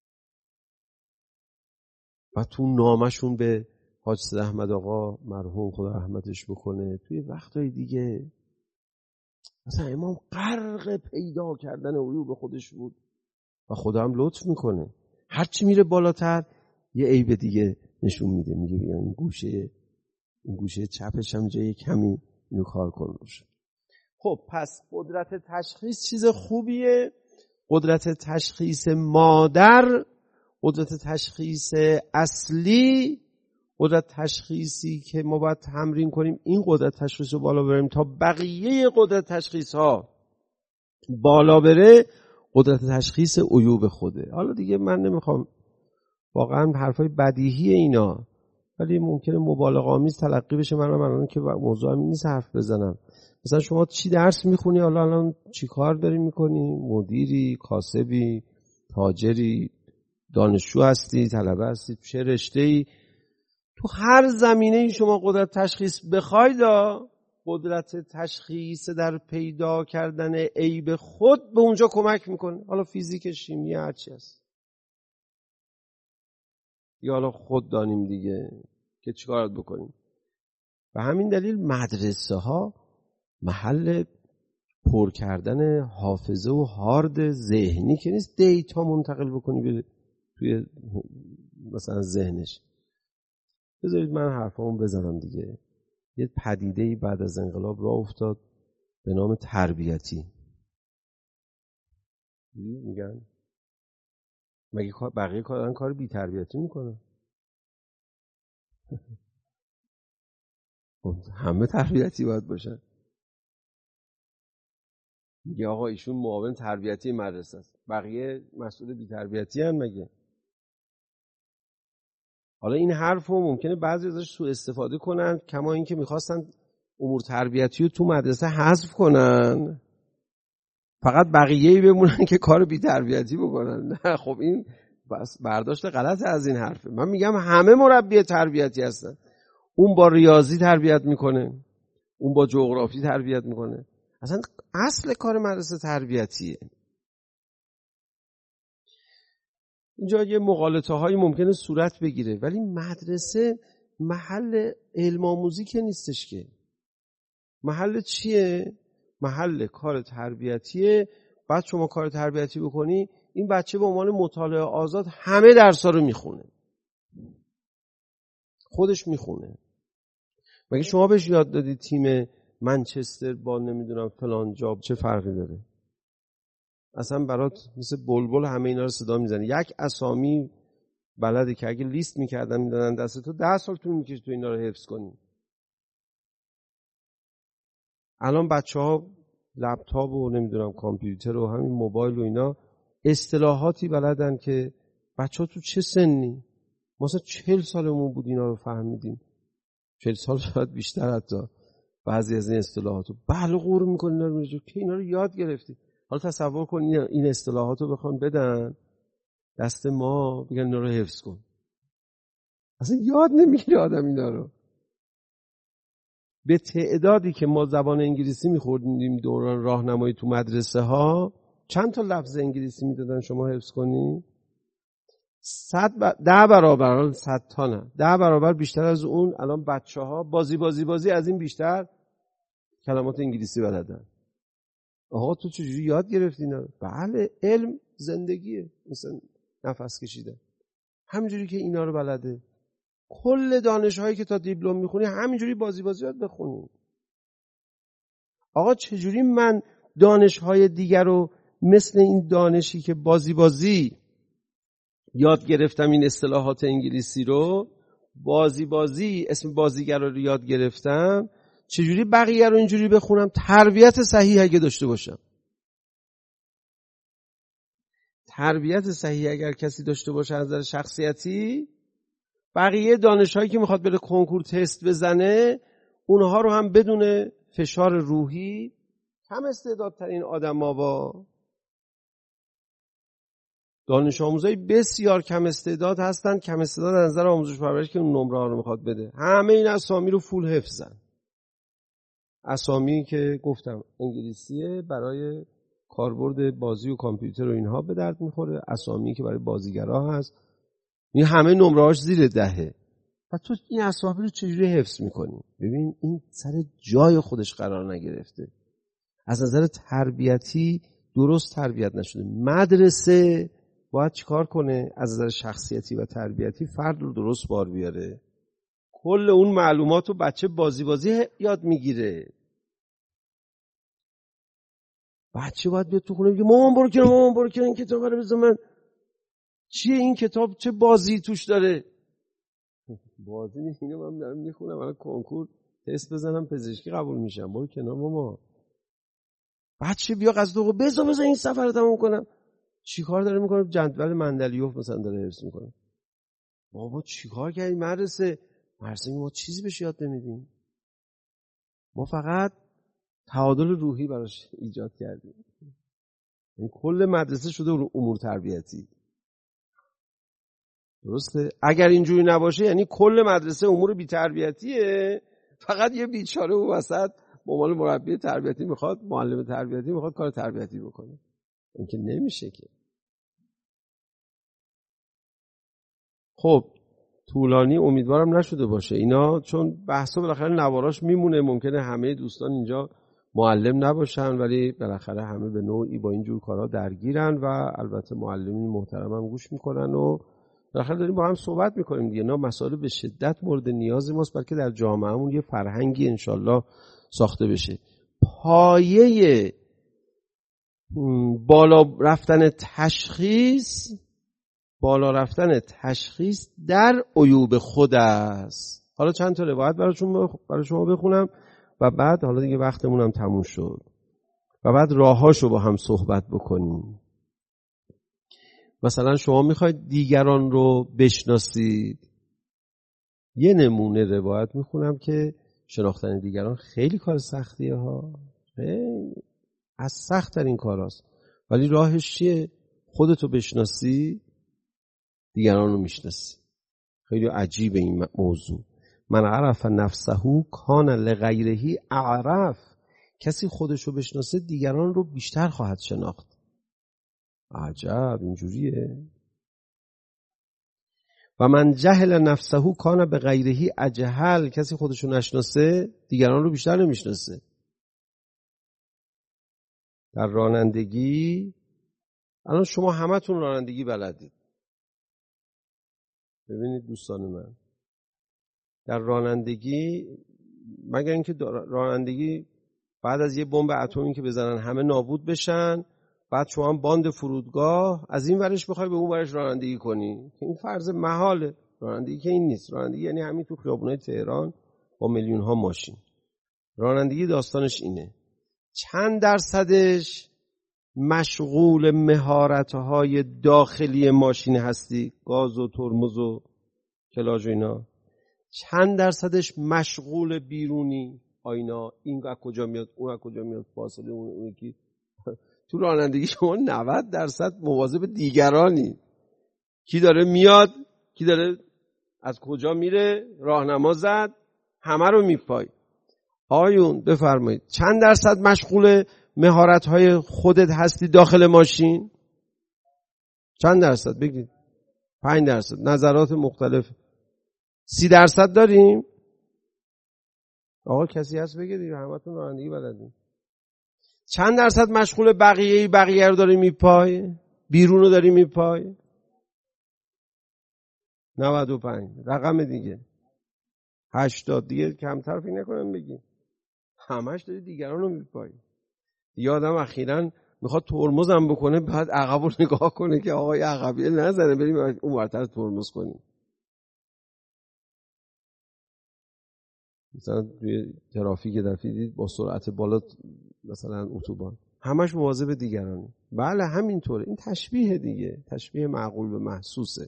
Speaker 1: و تو نامشون به حاج سید احمد آقا مرحوم خدا رحمتش بکنه، توی وقتهای دیگه مثلا امام غرق پیدا کردن عیوب خودش بود و خدا هم لطف میکنه، هرچی میره بالاتر یه عیب دیگه نشون میده، میگه بیا این گوشه این گوشه چپش هم جای کمی اینو کار کن روش. خب پس قدرت تشخیص چیز خوبیه. قدرت تشخیص مادر، قدرت تشخیص اصلی، قدرت تشخیصی که ما باید تمرین کنیم این قدرت تشخیص رو بالا بریم تا بقیه قدرت تشخیص ها بالا بره، قدرت تشخیص عیوب خوده. حالا دیگه من نمیخوام واقعا حرفای بدیهی اینا، ولی ممکنه مبالغه آمیز تلقی بشه، منم الان که موضوع همین نیست حرف بزنم. مثلا شما چی درس میخونی، حالا الان چی کار داری میکنی؟ مدیری، کاسبی، تاجری، دانشجو هستی، طلبه هستی، چه رشته‌ای؟ تو هر زمینه‌ای شما قدرت تشخیص بخواید، قدرت تشخیص در پیدا کردن عیب خود به اونجا کمک میکنه. حالا فیزیک، شیمی، هر چی هست. یا حالا خود دانیم دیگه که چیکار بکنیم. و همین دلیل مدرسه ها محل پر کردن حافظه و هارد ذهنی که نیست دیتا منتقل بکنی به توی مثلا ذهنش. بذارید من حرفامو بزنم دیگه. یه پدیده‌ای بعد از انقلاب راه افتاد به نام تربیتی. میگن مگه بقیه کار دارن کار بی تربیتی میکنن؟ همه تربیتی باید باشن. میگه آقا ایشون معاون تربیتی مدرسه است، بقیه مسئول بی تربیتی هن مگه؟ حالا این حرف رو ممکنه بعضی ازش سوء استفاده کنن، کما اینکه میخواستن امور تربیتی رو تو مدرسه حذف کنن، فقط بقیه‌ای بمونن که کار بی تربیتی بکنن. نه خب این بس برداشت غلط از این حرفه. من میگم همه مربی تربیتی هستن. اون با ریاضی تربیت میکنه، اون با جغرافی تربیت میکنه. اصلا اصل کار مدرسه تربیتیه. اینجا یه مغالطه هایی ممکنه صورت بگیره، ولی مدرسه محل علم آموزی که نیستش که. محل چیه؟ محل کار تربیتیه. بعد شما کار تربیتی بکنی، این بچه به عنوان مطالعه آزاد همه درس‌ها رو میخونه، خودش میخونه. مگه شما بهش یاد دادی تیم منچستر با نمیدونم فلان جا چه فرقی داره؟ اصلا برات مثل بلبل همه اینا رو صدا میزنه. یک اسامی بلده که اگه لیست میکردن میدادن دست تو، ده سال طول میکشه تو اینا رو حفظ کنی. الان بچه ها لپتاپ و نمیدونم کامپیوتر و همین موبایل و اینا اصطلاحاتی بلدن که بچه ها تو چه سنی؟ مثلا چهل سالمون بود اینا رو فهمیدیم، چهل سال شاید بیشتر حتی بعضی از این اصطلاحات رو بلغور میکنی اینا رو که اینا رو یاد گرفتی. حالا تصور کن این اصطلاحات رو بخوان بدن دست ما، بگن اینا رو حفظ کن، اصلا یاد نمیگیره آدم اینا رو. به تعدادی که ما زبان انگلیسی میخوردیم دوران راهنمایی تو مدرسه ها، چند تا لفظ انگلیسی میدادن شما حفظ کنی؟ صد ب... ده برابر، صد تا نه، ده برابر بیشتر از اون. الان بچه ها بازی بازی بازی از این بیشتر کلمات انگلیسی بلدن. آقا تو چجوری یاد گرفتی اینا؟ بله علم زندگیه، مثلا نفس کشیده. همینجوری که اینا رو بلده. کل دانش‌هایی که تا دیپلم میخونی همینجوری بازی بازی یاد بخونی. آقا چجوری من دانش‌های دیگر رو مثل این دانشی که بازی بازی یاد گرفتم، این اصطلاحات انگلیسی رو بازی بازی اسم بازیگر رو یاد گرفتم، چجوری بقیه رو اینجوری بخونم؟ تربیت صحیح اگه داشته باشم. تربیت صحیح اگر کسی داشته باشه از نظر شخصیتی، بقیه دانش‌هایی که میخواد بره کنکور تست بزنه اونها رو هم بدون فشار روحی، کم استعدادترین آدم‌ها با دانش آموزای بسیار کم استعداد هستن، کم استعداد از نظر آموزش پرورش که اون نمره ها رو میخواد بده، همه این اسامی رو فول حفظن. اسامی که گفتم انگلیسیه، برای کاربرد بازی و کامپیوتر و اینها به درد میخوره. اسامی که برای بازیگرا هست، این همه نمره‌هاش زیر دهه و تو این اسباب رو چجوری حفظ میکنی؟ ببین این سر جای خودش قرار نگرفته، از نظر تربیتی درست تربیت نشده. مدرسه باید چیکار کنه؟ از نظر شخصیتی و تربیتی فرد رو درست بار بیاره. کل اون معلومات رو بچه بازی بازی یاد میگیره. بچه باید بیاد تو خونه بگه مامان برو کنار، مامان برو کنار، این کتاب رو بذار من. چیه این کتاب؟ چه بازی توش داره؟ بازی نیست، اینو من دارم میخونم الان کنکور تست بزنم پزشکی قبول میشم. برو کنار مامان. بچه بیا قصد تو بذار بذار این سفر رو تموم کنم. چیکار داره میکنه؟ جدول مندلیوف مثلا داره حفظ میکنه. بابا چیکار کردی مدرسه؟ مدرسه ما چیزی بهش یاد نمیدیم. ما فقط تعادل روحی براش ایجاد کردیم. این کل مدرسه شده امور تربیتی. درسته؟ اگر اینجوری نباشه یعنی کل مدرسه امور بی تربیتیه، فقط یه بیچاره اون وسط مامال مربی تربیتی میخواد، معلم تربیتی میخواد کار تربیتی بکنه. این که نمیشه که. خب طولانی امیدوارم نشده باشه اینا، چون بحثا بالاخره نواراش میمونه. ممکنه همه دوستان اینجا معلم نباشن ولی بالاخره همه به نوعی با اینجور کارها درگیرن و البته معلمین محترم هم گوش میکنن و بالاخره داریم با هم صحبت میکنیم دیگه. اینا مسائل به شدت مورد نیاز ماست بلکه در جامعهمون یه فرهنگی انشالله ساخته بشه. پایه بالا رفتن تشخیص بالا رفتن تشخیص در عیوب خود است. حالا چند تا روایت برای شما بخونم و بعد حالا دیگه وقتمون هم تموم شد و بعد راهاشو با هم صحبت بکنیم. مثلا شما میخواید دیگران رو بشناسید، یه نمونه روایت میخونم که شناختن دیگران خیلی کار سختیه ها، خیلی از سخت ترین کار هست. ولی راهش چیه؟ خودتو بشناسی، دیگران رو میشناسی. خیلی عجیبه این موضوع. من عرف نفسه کان لغیره اعرف. کسی خودشو بشناسه دیگران رو بیشتر خواهد شناخت. عجب اینجوریه. و من جهل نفسه کان به غیره اجهل. کسی خودشو نشناسه دیگران رو بیشتر نمیشناسه. در رانندگی الان شما همتون رانندگی بلدید. ببینید دوستان من، در رانندگی مگر اینکه رانندگی بعد از یه بمب اتمی که بزنن همه نابود بشن، بعد شما هم باند فرودگاه از این ورش بخوای به اون ورش رانندگی کنی، این فرض محاله. رانندگی که این نیست. رانندگی یعنی همین تو خیابونای تهران با میلیون ها ماشین. رانندگی داستانش اینه. چند درصدش مشغول مهارت‌های داخلی ماشین هستی، گاز و ترمز و کلاژ و اینا. چند درصدش مشغول بیرونی، آینا، این از کجا میاد، اون از کجا میاد، فاصله اون اون یکی. تو رانندگی شما نود درصد مواظب دیگرانی. کی داره میاد، کی داره از کجا میره، راهنما زد، همه رو میپای. آیون بفرمایید چند درصد مشغول مهارت‌های خودت هستی داخل ماشین؟ چند درصد بگید؟ پنج درصد. نظرات مختلف. سی درصد داریم؟ آقا کسی هست بگید دیگه، همتون رانندگی بلدین. چند درصد مشغول بقیه بقیه رو داری میپای؟ بیرون رو داری میپای؟ نود و پنج. رقم دیگه هشتاد. دیگه کمتر فکر نکنم بگی. همش داری دیگران رو میپای. یه آدم اخیراً میخواد ترمزم بکنه، بعد عقب رو نگاه کنه که آقای عقبیه نزنه بریم اون ورتر ترمز کنیم. مثلا توی ترافیک دفعی دید با سرعت بالا مثلا اتوبان، همش مواظب دیگرانه. بله همینطوره. این تشبیه دیگه، تشبیه معقول به محسوسه.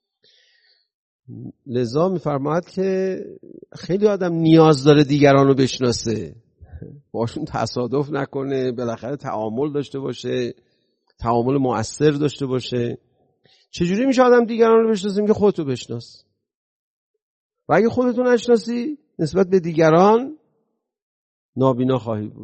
Speaker 1: لذا میفرماید که خیلی آدم نیاز داره دیگران رو بشناسه، باشون تصادف نکنه، بالاخره تعامل داشته باشه، تعامل مؤثر داشته باشه. چجوری میشه آدم دیگران رو بشناسیم؟ که خودتو بشناس. و اگه خودتو نشناسی نسبت به دیگران نابینا خواهی بود.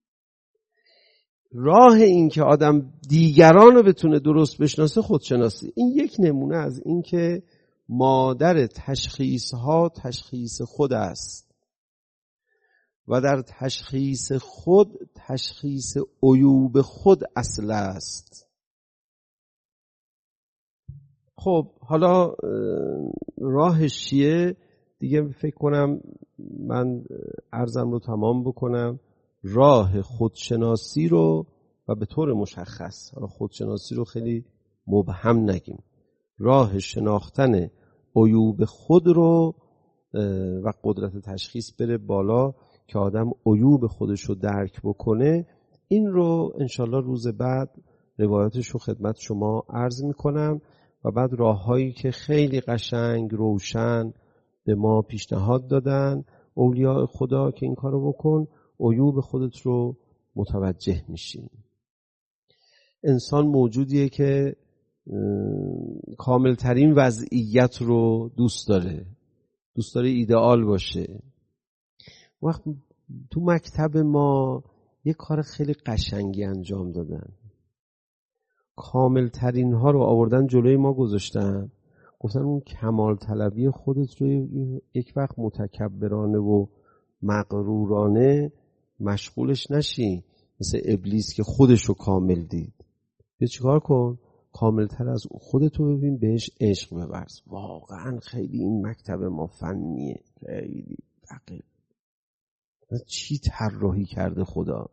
Speaker 1: راه این که آدم دیگران رو بتونه درست بشناسه خودشناسی. این یک نمونه از این که مادر تشخیص ها تشخیص خود است و در تشخیص خود تشخیص عیوب خود اصل است. خب حالا راهش چیه؟ دیگه فکر کنم من عرضم رو تمام بکنم. راه خودشناسی رو و به طور مشخص، حالا خودشناسی رو خیلی مبهم نگیم، راه شناختن عیوب خود رو و قدرت تشخیص بره بالا که آدم عیوب خودش رو درک بکنه، این رو انشالله روز بعد روایاتش رو خدمت شما عرض میکنم و بعد راههایی که خیلی قشنگ روشن به ما پیشنهاد دادن اولیاء خدا که این کارو بکن، عیوب خودت رو متوجه میشی. انسان موجودیه که کاملترین وضعیت رو دوست داره، دوست داره ایدئال باشه. وقت تو مکتب ما یه کار خیلی قشنگی انجام دادن، کاملترین ها رو آوردن جلوی ما گذاشتن، گفتن اون کمال طلبی خودت رو یک وقت متکبرانه و مغرورانه مشغولش نشی، مثل ابلیس که خودش رو کامل دید. یه چیکار کن؟ کاملتر از خودتو ببین، بهش عشق بورز. واقعا خیلی این مکتب ما فنیه، خیلی دقیق. چی طراحی کرده خدا؟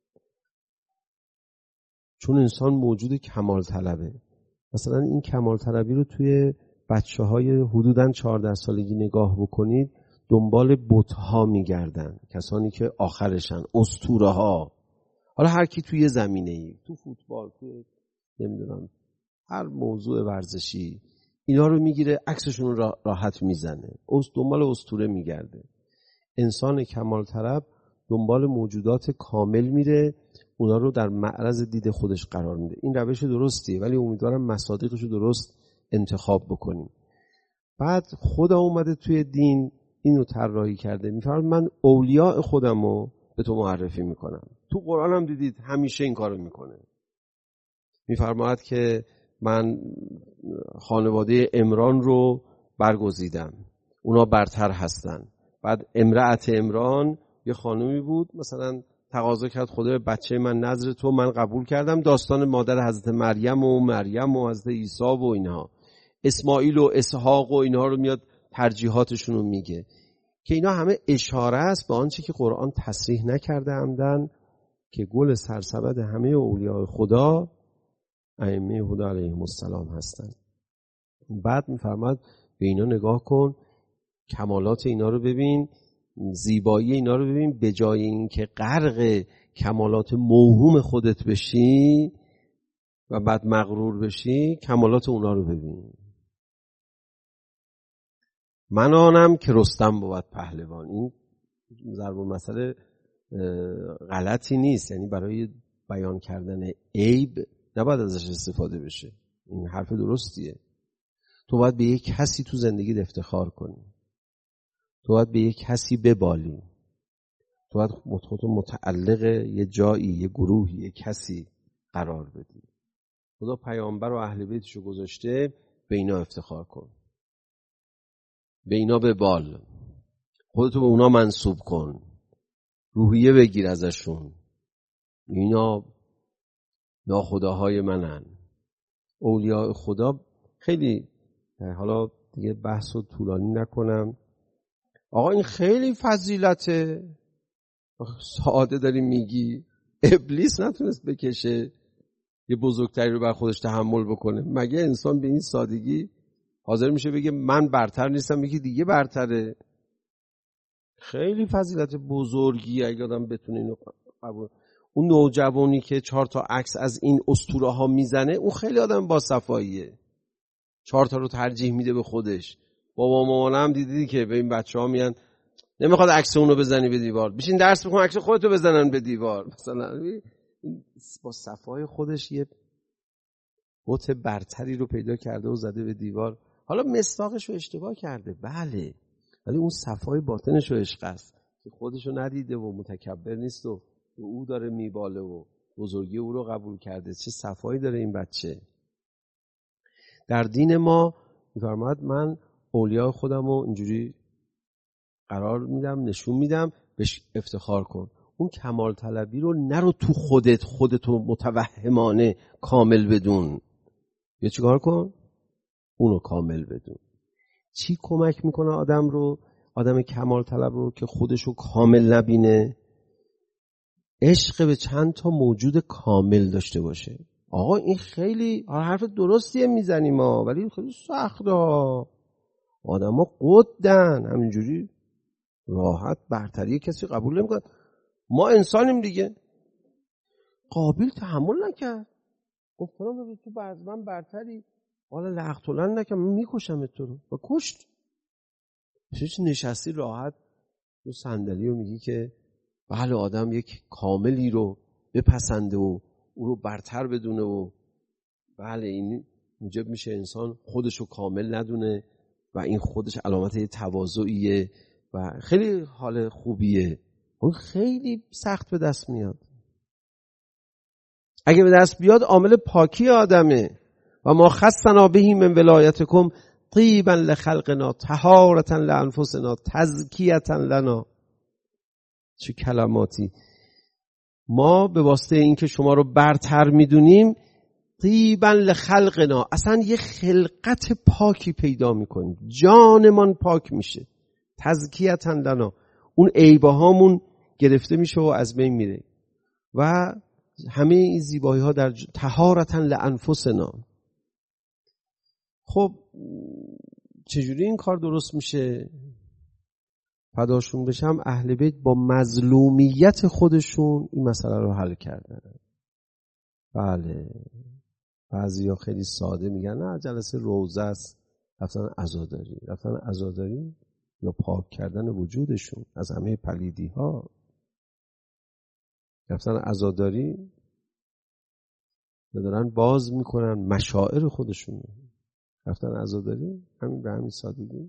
Speaker 1: چون انسان موجود کمال طلبه. مثلا این کمال طلبی رو توی بچه های حدوداً چهارده سالگی نگاه بکنید، دنبال بت‌ها میگردن، کسانی که آخرشن، اسطوره ها. حالا هر کی توی زمینه ای، تو فوتبال، تو نمیدونم هر موضوع ورزشی، اینا رو میگیره، عکسشون رو راحت میزنه، دنبال اسطوره میگرده. انسان کمال طلب دنبال موجودات کامل میره، اونا رو در معرض دید خودش قرار میده. این روش درستیه، ولی امیدوارم مصادیقش رو درست انتخاب بکنیم. بعد خدا اومده توی دین اینو طراحی کرده، میفرماد من اولیاء خودم رو به تو معرفی میکنم. تو قرآن هم دیدید همیشه این کارو میکنه. میفرماد که من خانواده عمران رو برگزیدم، اونا برتر هستن. بعد امرأت عمران یه خانومی بود، مثلا تقاضا کرد خدا بچه من نظر تو، من قبول کردم. داستان مادر حضرت مریم و مریم و حضرت عیسی و اینها، اسماعیل و اسحاق و اینها رو میاد ترجیحاتشون رو میگه که اینا همه اشاره است به آنچه که قرآن تصریح نکرده عمدن، که گل سرسبد همه اولیاء خدا ائمه هدی علیهم السلام هستن. بعد میفرماد به اینا نگاه کن، کمالات اینا رو ببین، زیبایی اینا رو ببین، به جای این که غرق کمالات موهوم خودت بشی و بعد مغرور بشی، کمالات اونا رو ببین. من آنم که رستم بود پهلوان. این ضرب المثل غلطی نیست، یعنی برای بیان کردن عیب نباید ازش استفاده بشه. این حرف درستیه. تو باید به یک کسی تو زندگی افتخار کنی، تو باید به یک کسی ببالی، تو باید خودتو متعلق یه جایی، یه گروهی، یه کسی قرار بدی. خدا پیامبر و اهل بیتشو گذاشته، به اینا افتخار کن، به اینا ببال، خودتو به اونا منسوب کن، روحیه بگیر ازشون. اینا ناخداهای منن، اولیاء خدا. خیلی حالا دیگه بحث رو طولانی نکنم. آقا این خیلی فضیلته، ساده داری میگی. ابلیس نتونست بکشه یه بزرگتری رو بر خودش تحمل بکنه؟ مگه انسان به این سادگی حاضر میشه بگه من برتر نیستم، یکی دیگه برتره؟ خیلی فضیلت بزرگی اگه آدم بتونه اینو قبول. اون نوجوانی که چهار تا عکس از این اسطوره ها میزنه، اون خیلی آدم با صفاییه، چهار تا رو ترجیح میده به خودش. بابا مامانم دیدی که به این بچه‌ها میان نمیخواد عکس اونو بزنی به دیوار، بشین درس بخون عکس خودتو بزنن به دیوار. مثلا با صفای خودش یه بت برتری رو پیدا کرده و زده به دیوار. حالا مصداقش رو اشتباه کرده، بله، ولی اون صفای باطنش رو عشق است که خودش رو ندیده و متکبر نیست و او داره میباله و بزرگی او رو قبول کرده. چه صفایی داره این بچه. در دین ما می‌فرماید من اولیاء خودم رو اینجوری قرار میدم، نشون میدم، بهش افتخار کن. اون کمال طلبی رو نرو تو خودت خودتو متوهمانه کامل بدون. یا چیکار کن؟ اونو کامل بدون. چی کمک میکنه آدم رو، آدم کمال طلب رو که خودشو کامل نبینه؟ عشق به چند تا موجود کامل داشته باشه. آقا این خیلی حرف درستیه میزنیم ما، ولی خیلی سخته. آدم ها قدن همینجوری راحت برتری کسی قبول نمیکنه. ما انسانیم دیگه. قابل تحمل نکرد، گفت فرام تو از من برتری، حالا لختولن نکرد، من میکشم تو رو و کشت. چه نشستی راحت رو صندلی و میگی که بله آدم یک کاملی رو بپسنده و او رو برتر بدونه و بله این موجب میشه انسان خودش رو کامل ندونه و این خودش علامت تواضعیه و خیلی حال خوبیه. اون خیلی سخت به دست میاد. اگه به دست بیاد عامل پاکی آدمه. و ما خصنا به من ولایتکم طیبا لخلقنا طهارتا لانفسنا تزکیتا لنا. چه کلماتی. ما به واسطه اینکه شما رو برتر میدونیم طیبا لخلقنا، اصلا یه خلقت پاکی پیدا میکنیم، جانمان پاک میشه. تزکیتا لنا، اون عیبهامون گرفته میشه و از بین میره و همه این زیبایی ها در ج... طهارتا لانفسنا. خب چجوری این کار درست میشه؟ فداشون بشم اهل بیت با مظلومیت خودشون این مسئله رو حل کردن. بله بعضیا خیلی ساده میگن نه جلسه روزه است، رفتن عزاداری. رفتن عزاداری یا پاک کردن وجودشون از همه پلیدی ها. رفتن عزاداری دارن باز میکنن مشاعر خودشون. رفتن عزاداری همین به همین سادگی.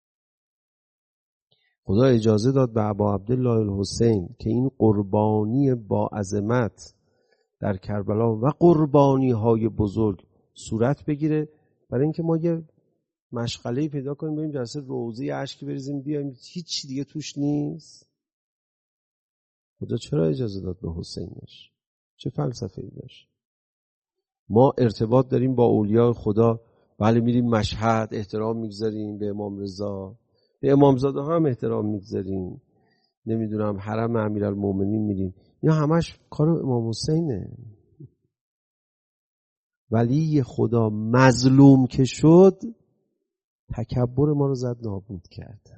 Speaker 1: خدا اجازه داد به ابا عبدالله الحسین که این قربانی با عظمت در کربلا و قربانی های بزرگ صورت بگیره، برای اینکه ما یه مشغله‌ای پیدا کنیم بریم جلسه روزه اشکی بریزیم بیایم، هیچ دیگه توش نیست. خدا چرا اجازه داد به حسینش؟ چه فلسفه‌ای داشت؟ ما ارتباط داریم با اولیاء خدا، بله میریم مشهد احترام میگذاریم به امام رضا، به امامزاده هم احترام میگذاریم، نمیدونم حرم امیرالمومنین میریم، یا همش کار امام حسینه. ولی خدا مظلوم که شد تکبر ما رو زد نابود کرد.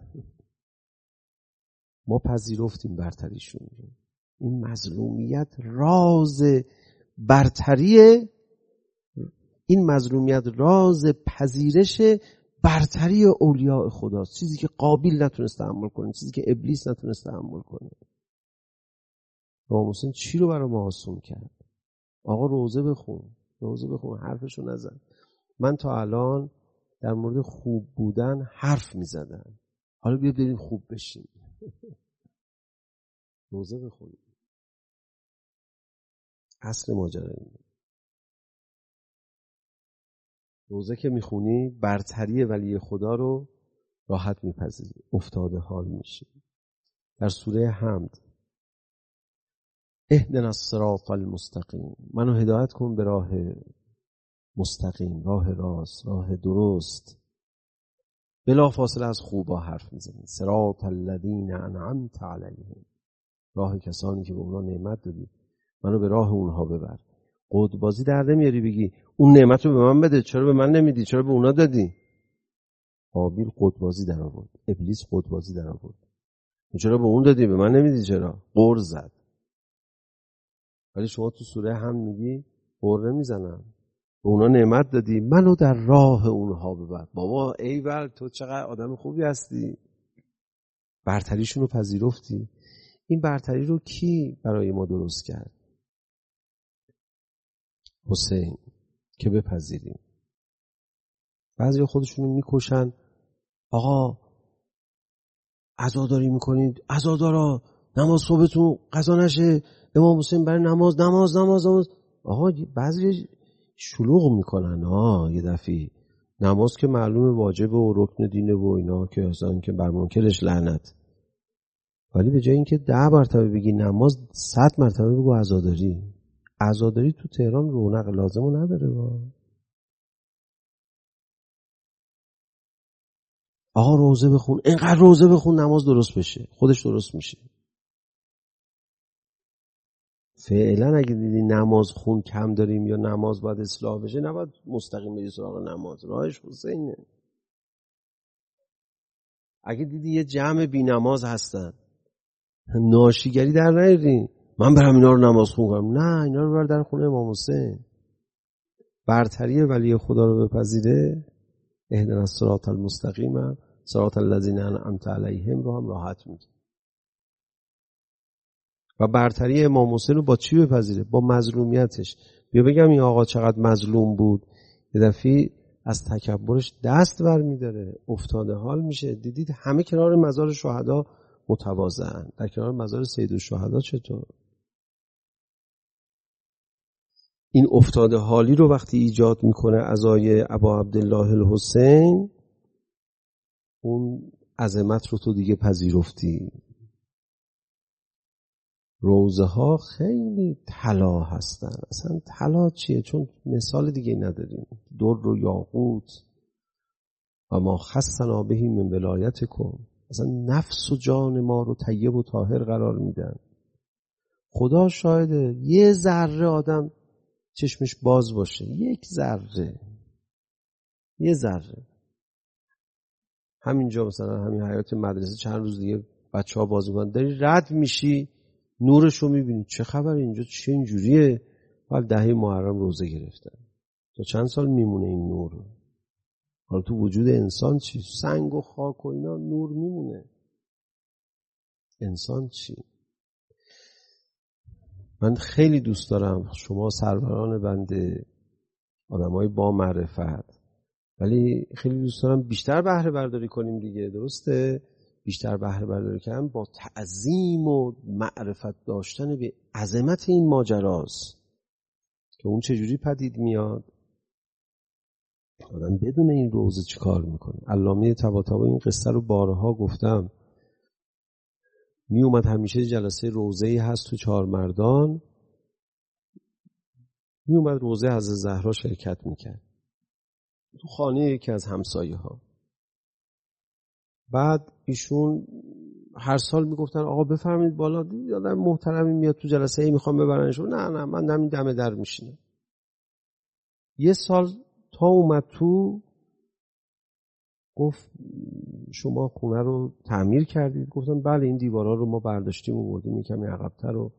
Speaker 1: ما پذیرفتیم برتریشون رو. این مظلومیت راز برتریه، این مظلومیت راز پذیرش برتری اولیاء خداست، چیزی که قابل نتونست تحمل کنه، چیزی که ابلیس نتونست تحمل کنه. امام حسین چی رو برای ما آسون کرد؟ آقا روزه بخون، روزه بخون، حرفشو نزن. من تا الان در مورد خوب بودن حرف میزدم، حالا بیا بریم خوب بشیم. روزه بخون. اصل ماجرا اینه. روزه که میخونی برتری ولی خدا رو راحت میپذیری، افتاده حال میشی. در سوره حمد اهدنا الصراط المستقیم، منو هدایت کن به راه مستقیم، راه راست، راه درست. بلا فاصله از خوبا حرف میزنی. صراط الذین انعمت علیهم، راه کسانی که به اونا نعمت دادی، منو به راه اونها ببر. قدبازی در نمیاری بگی اون نعمت رو به من بده، چرا به من نمیدی، چرا به اونا دادی؟ قابیل قدبازی در آورد، ابلیس قدبازی در آورد. چرا به اون دادی به من نمیدی؟ چرا؟ قر زد. ولی شما تو سوره هم میگی قر نمیزنم، به اونا نعمت دادی، منو در راه اونها ببر. بابا ایول تو چقدر آدم خوبی هستی، برتریشون رو پذیرفتی. این برتری رو کی برای ما درست کرد؟ حسین. که بپذیریم. بعضی خودشونو میکشن، آقا عزاداری میکنید، عزادارا نماز صبحتون قضا نشه، امام حسین برای نماز نماز نماز نماز. آقا بعضی شلوغ میکنن، آه یه دفعه نماز که معلومه واجب و رکن دینه و اینا که اصلا که بر منکرش لعنت. ولی به جای اینکه ده مرتبه بگی نماز، صد مرتبه بگو عزاداری. عزاداری تو تهران رونق لازمو نداره. با آقا روزه بخون، اینقدر روزه بخون نماز درست بشه، خودش درست میشه. فعلا اگه دیدی نماز خون کم داریم یا نماز باید اصلاح بشه، نباید مستقیم بری سراغ نماز، راهش حسینه. اگه دیدی یه جمع بی نماز هستن، ناشیگری در نیارین من برم اینا رو نماز خون کنم، نه، اینا رو بر در خونه امام حسین. برتری ولی خدا رو بپذیره، اهدنا الصراط المستقیم صراط الذین انعمت علیهم رو هم راحت میگه. و برتری امام حسین رو با چی بپذیره؟ با مظلومیتش. بیا بگم این آقا چقدر مظلوم بود، یه دفعه از تکبرش دست ور میداره، افتاده حال میشه. دیدید همه کنار مزار شهدا متواضعن، در کنار مزار سید الشهدا چطور؟ این افتاده حالی رو وقتی ایجاد میکنه عزای ابا عبدالله الحسین، اون عظمت رو تو دیگه پذیرفتی. روزه ها خیلی طلا هستن. اصلا طلا چیه؟ چون مثال دیگه نداریم. در و یاقوت و ما خصنا به من ولایتکم، اصلا نفس و جان ما رو طیب و طاهر قرار میدن. خدا شاهده یه ذره آدم چشمش باز باشه، یک ذره، یه ذره، همینجا مثلا همین حیات مدرسه چند روز دیگه بچه ها بازی کنن، داری رد میشی نورش رو میبینی، چه خبر اینجا چه اینجوریه؟ حال دهه محرم روزه گرفتن، تا چند سال میمونه این نور؟ حالا تو وجود انسان چی؟ سنگ و خاک و اینا نور میمونه، انسان چی؟ من خیلی دوست دارم شما سروران بنده، آدمای با معرفت، ولی خیلی دوست دارم بیشتر بهره برداری کنیم دیگه، درسته؟ بیشتر بهره برداری کنم با تعظیم و معرفت داشتن به عظمت این ماجراست که اون چجوری پدید میاد. آدم بدون این روزه چی کار میکنه؟ علامه طباطبایی این قصه رو بارها گفتم، می اومد همیشه جلسه روزه‌ای هست تو چهارمردان، می اومد روزه حضرت زهرا شرکت میکرد تو خانه یکی از همسایه ها. بعد ایشون هر سال میگفتن آقا بفرمایید بالا، آدم محترمی میاد تو جلسه ای میخوام ببرنشون، نه نه من همین دم در میشینم. یه سال تا اومد تو، گفت شما خونه رو تعمیر کردید؟ گفتم بله، این دیوارا رو ما برداشتیم و بردیم یه کمی عقب‌تر. و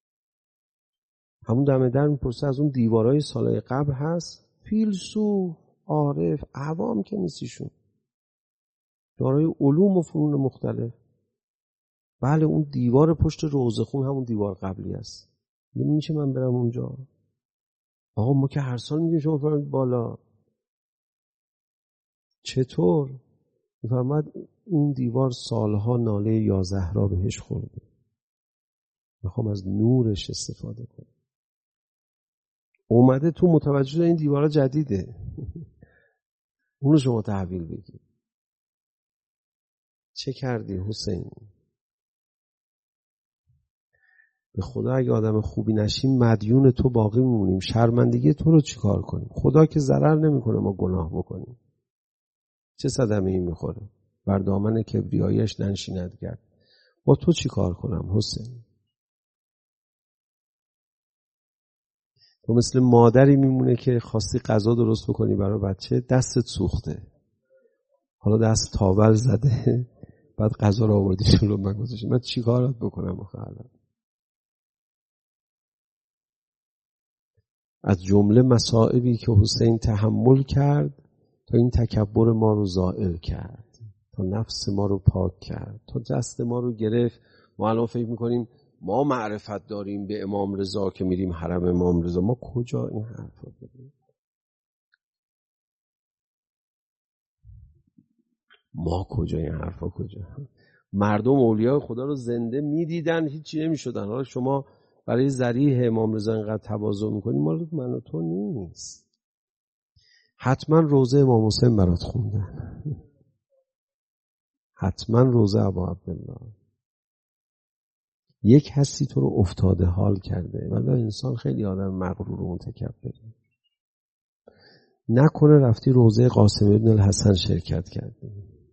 Speaker 1: همون دم در میپرسه از اون دیوارای سالهای قبل هست؟ فیلسوف، عارف، عوام که نیستیشون، دارای علوم و فنون مختلف. بله اون دیوار پشت روزخون همون دیوار قبلی است. میشه من برم اونجا؟ آقا ما که هر سال میگیم شما فرمایید بالا. چطور؟ میفرماد اون دیوار سالها ناله یا زهرا بهش خورده، میخوام از نورش استفاده کنم. اومده تو متوجه شده این دیوارا جدیده اونو شما تحویل بگیر. چه کردی حسین؟ به خدا اگه آدم خوبی نشیم مدیون تو باقی میمونیم، شرمندگی تو رو چیکار کنیم؟ خدا که ضرر نمیکنه ما گناه بکنیم، چه صدمه ای میخوره؟ بر دامن کبریایش ننشیند کرد. با تو چیکار کنم حسین؟ تو مثل مادری میمونه که خواستی غذا درست بکنی برای بچه، دستت سوخته، حالا دست تاول زده، بعد غذا رو آوردی جلو من گذاشتی، من چیکارات بکنم آخه الان؟ از جمله مصائبی که حسین تحمل کرد تا این تکبر ما رو زائل کرد، تا نفس ما رو پاک کرد، تا دست ما رو گرفت. ما الان فکر میکنیم ما معرفت داریم به امام رضا که میریم حرم امام رضا. ما کجا این حرف رو داریم؟ ما کجا این حرف رو کجا؟ مردم اولیاء خدا رو زنده میدیدن، هیچی نمیشدن. حالا شما برای ذریح امام رضا اینقدر تواضع میکنی، مال من و تو نیست. حتما روضه امام حسین برات خوندن، حتما روضه ابا عبدالله. یک کسی تو رو افتاده حال کرده. ولی انسان خیلی آدم مغرور و متکبره. نکنه رفتی روضه قاسم ابن الحسن شرکت کردی.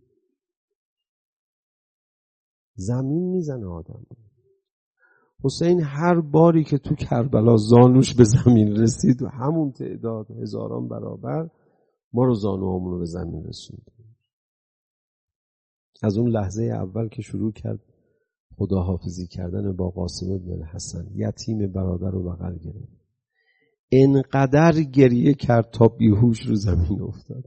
Speaker 1: زمین میزنه آدم. حسین هر باری که تو کربلا زانوش به زمین رسید و همون تعداد هزاران برابر ما رو زانوهامون رو به زمین رسوند. از اون لحظه اول که شروع کرد خداحافظی کردن با قاسم ابن الحسن، یتیم برادر رو بغل گرفت، انقدر گریه کرد تا بیهوش رو زمین افتاد.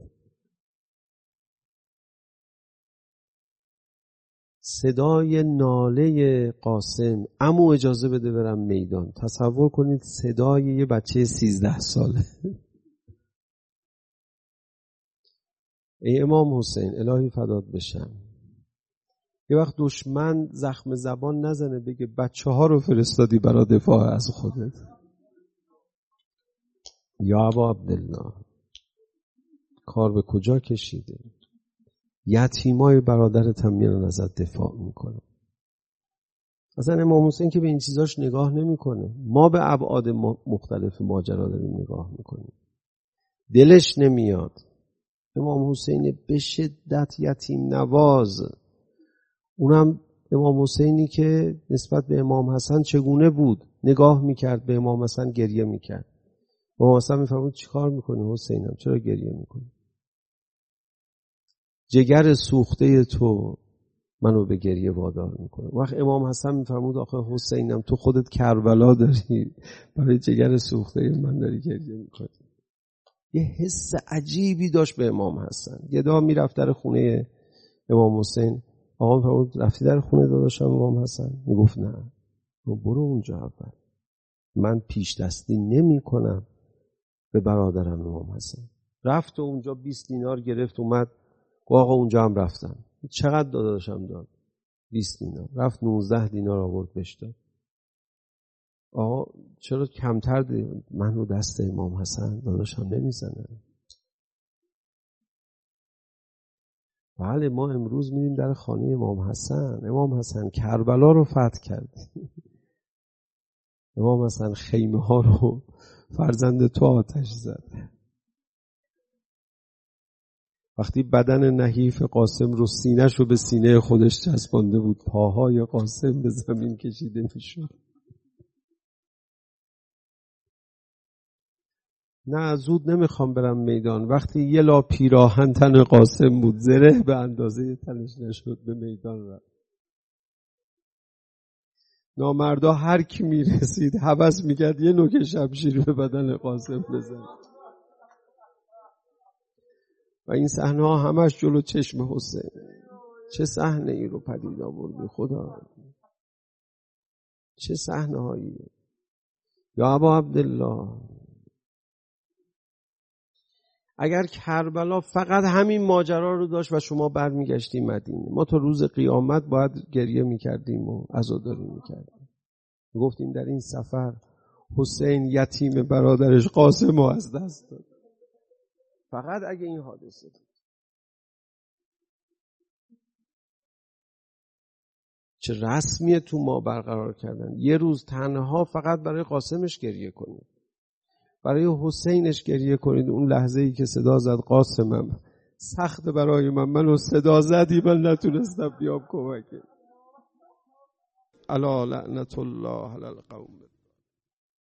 Speaker 1: صدای ناله قاسم، عمو اجازه بده برم میدان. تصور کنید صدای یه بچه سیزده ساله. ای امام حسین الهی فدات بشم، یه وقت دشمن زخم زبان نزنه بگه بچه ها رو فرستادی برای دفاع از خودت. یا ابا عبدالله کار به کجا کشیده؟ یتیمای برادرت هم میرن ازت دفاع میکنه. اصلا امام حسین که به این چیزاش نگاه نمیکنه. ما به ابعاد مختلف ماجرا داریم نگاه میکنیم. دلش نمیاد. امام حسین به شدت یتیم نواز، اونم امام حسینی که نسبت به امام حسن چگونه بود؟ نگاه میکرد به امام حسن، گریه میکرد. امام حسن میفرمود چی کار میکنی حسینم؟ چرا گریه میکنی؟ جگر سوخته تو منو به گریه وادار میکنه. وقت امام حسن میفرمود آخه حسینم تو خودت کربلا داری، برای جگر سوخته من داری گریه میکنی. یه حس عجیبی داشت به امام حسن. یه دفعه میرفت در خونه امام حسین، آقا میفرمود رفتی در خونه داداشم امام حسن؟ میگفت نه. برو اونجا اول، من پیش دستی نمی کنم به برادرم امام حسن. رفت و اونجا بیست دینار گرفت اومد. آقا اونجا هم رفتم. چقدر داداشم داد؟ بیست دینار. رفت نوزده دینار آورد بهش داد. آقا چرا کمتر دی؟ من رو دست امام حسن داداشم نمیزنه. بله ما امروز میریم در خانه امام حسن. امام حسن کربلا رو فتح کرد. امام حسن خیمه ها رو فرزند تو آتش زد. وقتی بدن نحیف قاسم رو سینه‌ش رو به سینه خودش چسبانده بود، پاهای قاسم به زمین کشیده میشد. نه زود نمیخوام برم میدان. وقتی یه لا پیراهن تن قاسم بود، زره به اندازه تنش نشد، به میدان رفت. نامردا هر کی میرسید هوس میکرد یه نوک شمشیر به بدن قاسم بزنه. و این صحنه ها همش جلو چشم حسین. چه صحنه ای رو پدید آوردی خدا، چه صحنه هایی. یا ابا عبدالله اگر کربلا فقط همین ماجرا رو داشت و شما برمیگشتیم مدینه، ما تا روز قیامت باید گریه میکردیم و عزاداری میکردیم. گفتیم در این سفر حسین یتیم برادرش قاسم رو از دست داد. فقط اگه این حادثه بود. چه رسمیه تو ما برقرار کردن. یه روز تنها فقط برای قاسمش گریه کنید، برای حسینش گریه کنید. اون لحظه ای که صدا زد قاسمم، سخت برای من، منو صدا زدی من نتونستم بیام کمکت. الا لعنت الله علی القوم.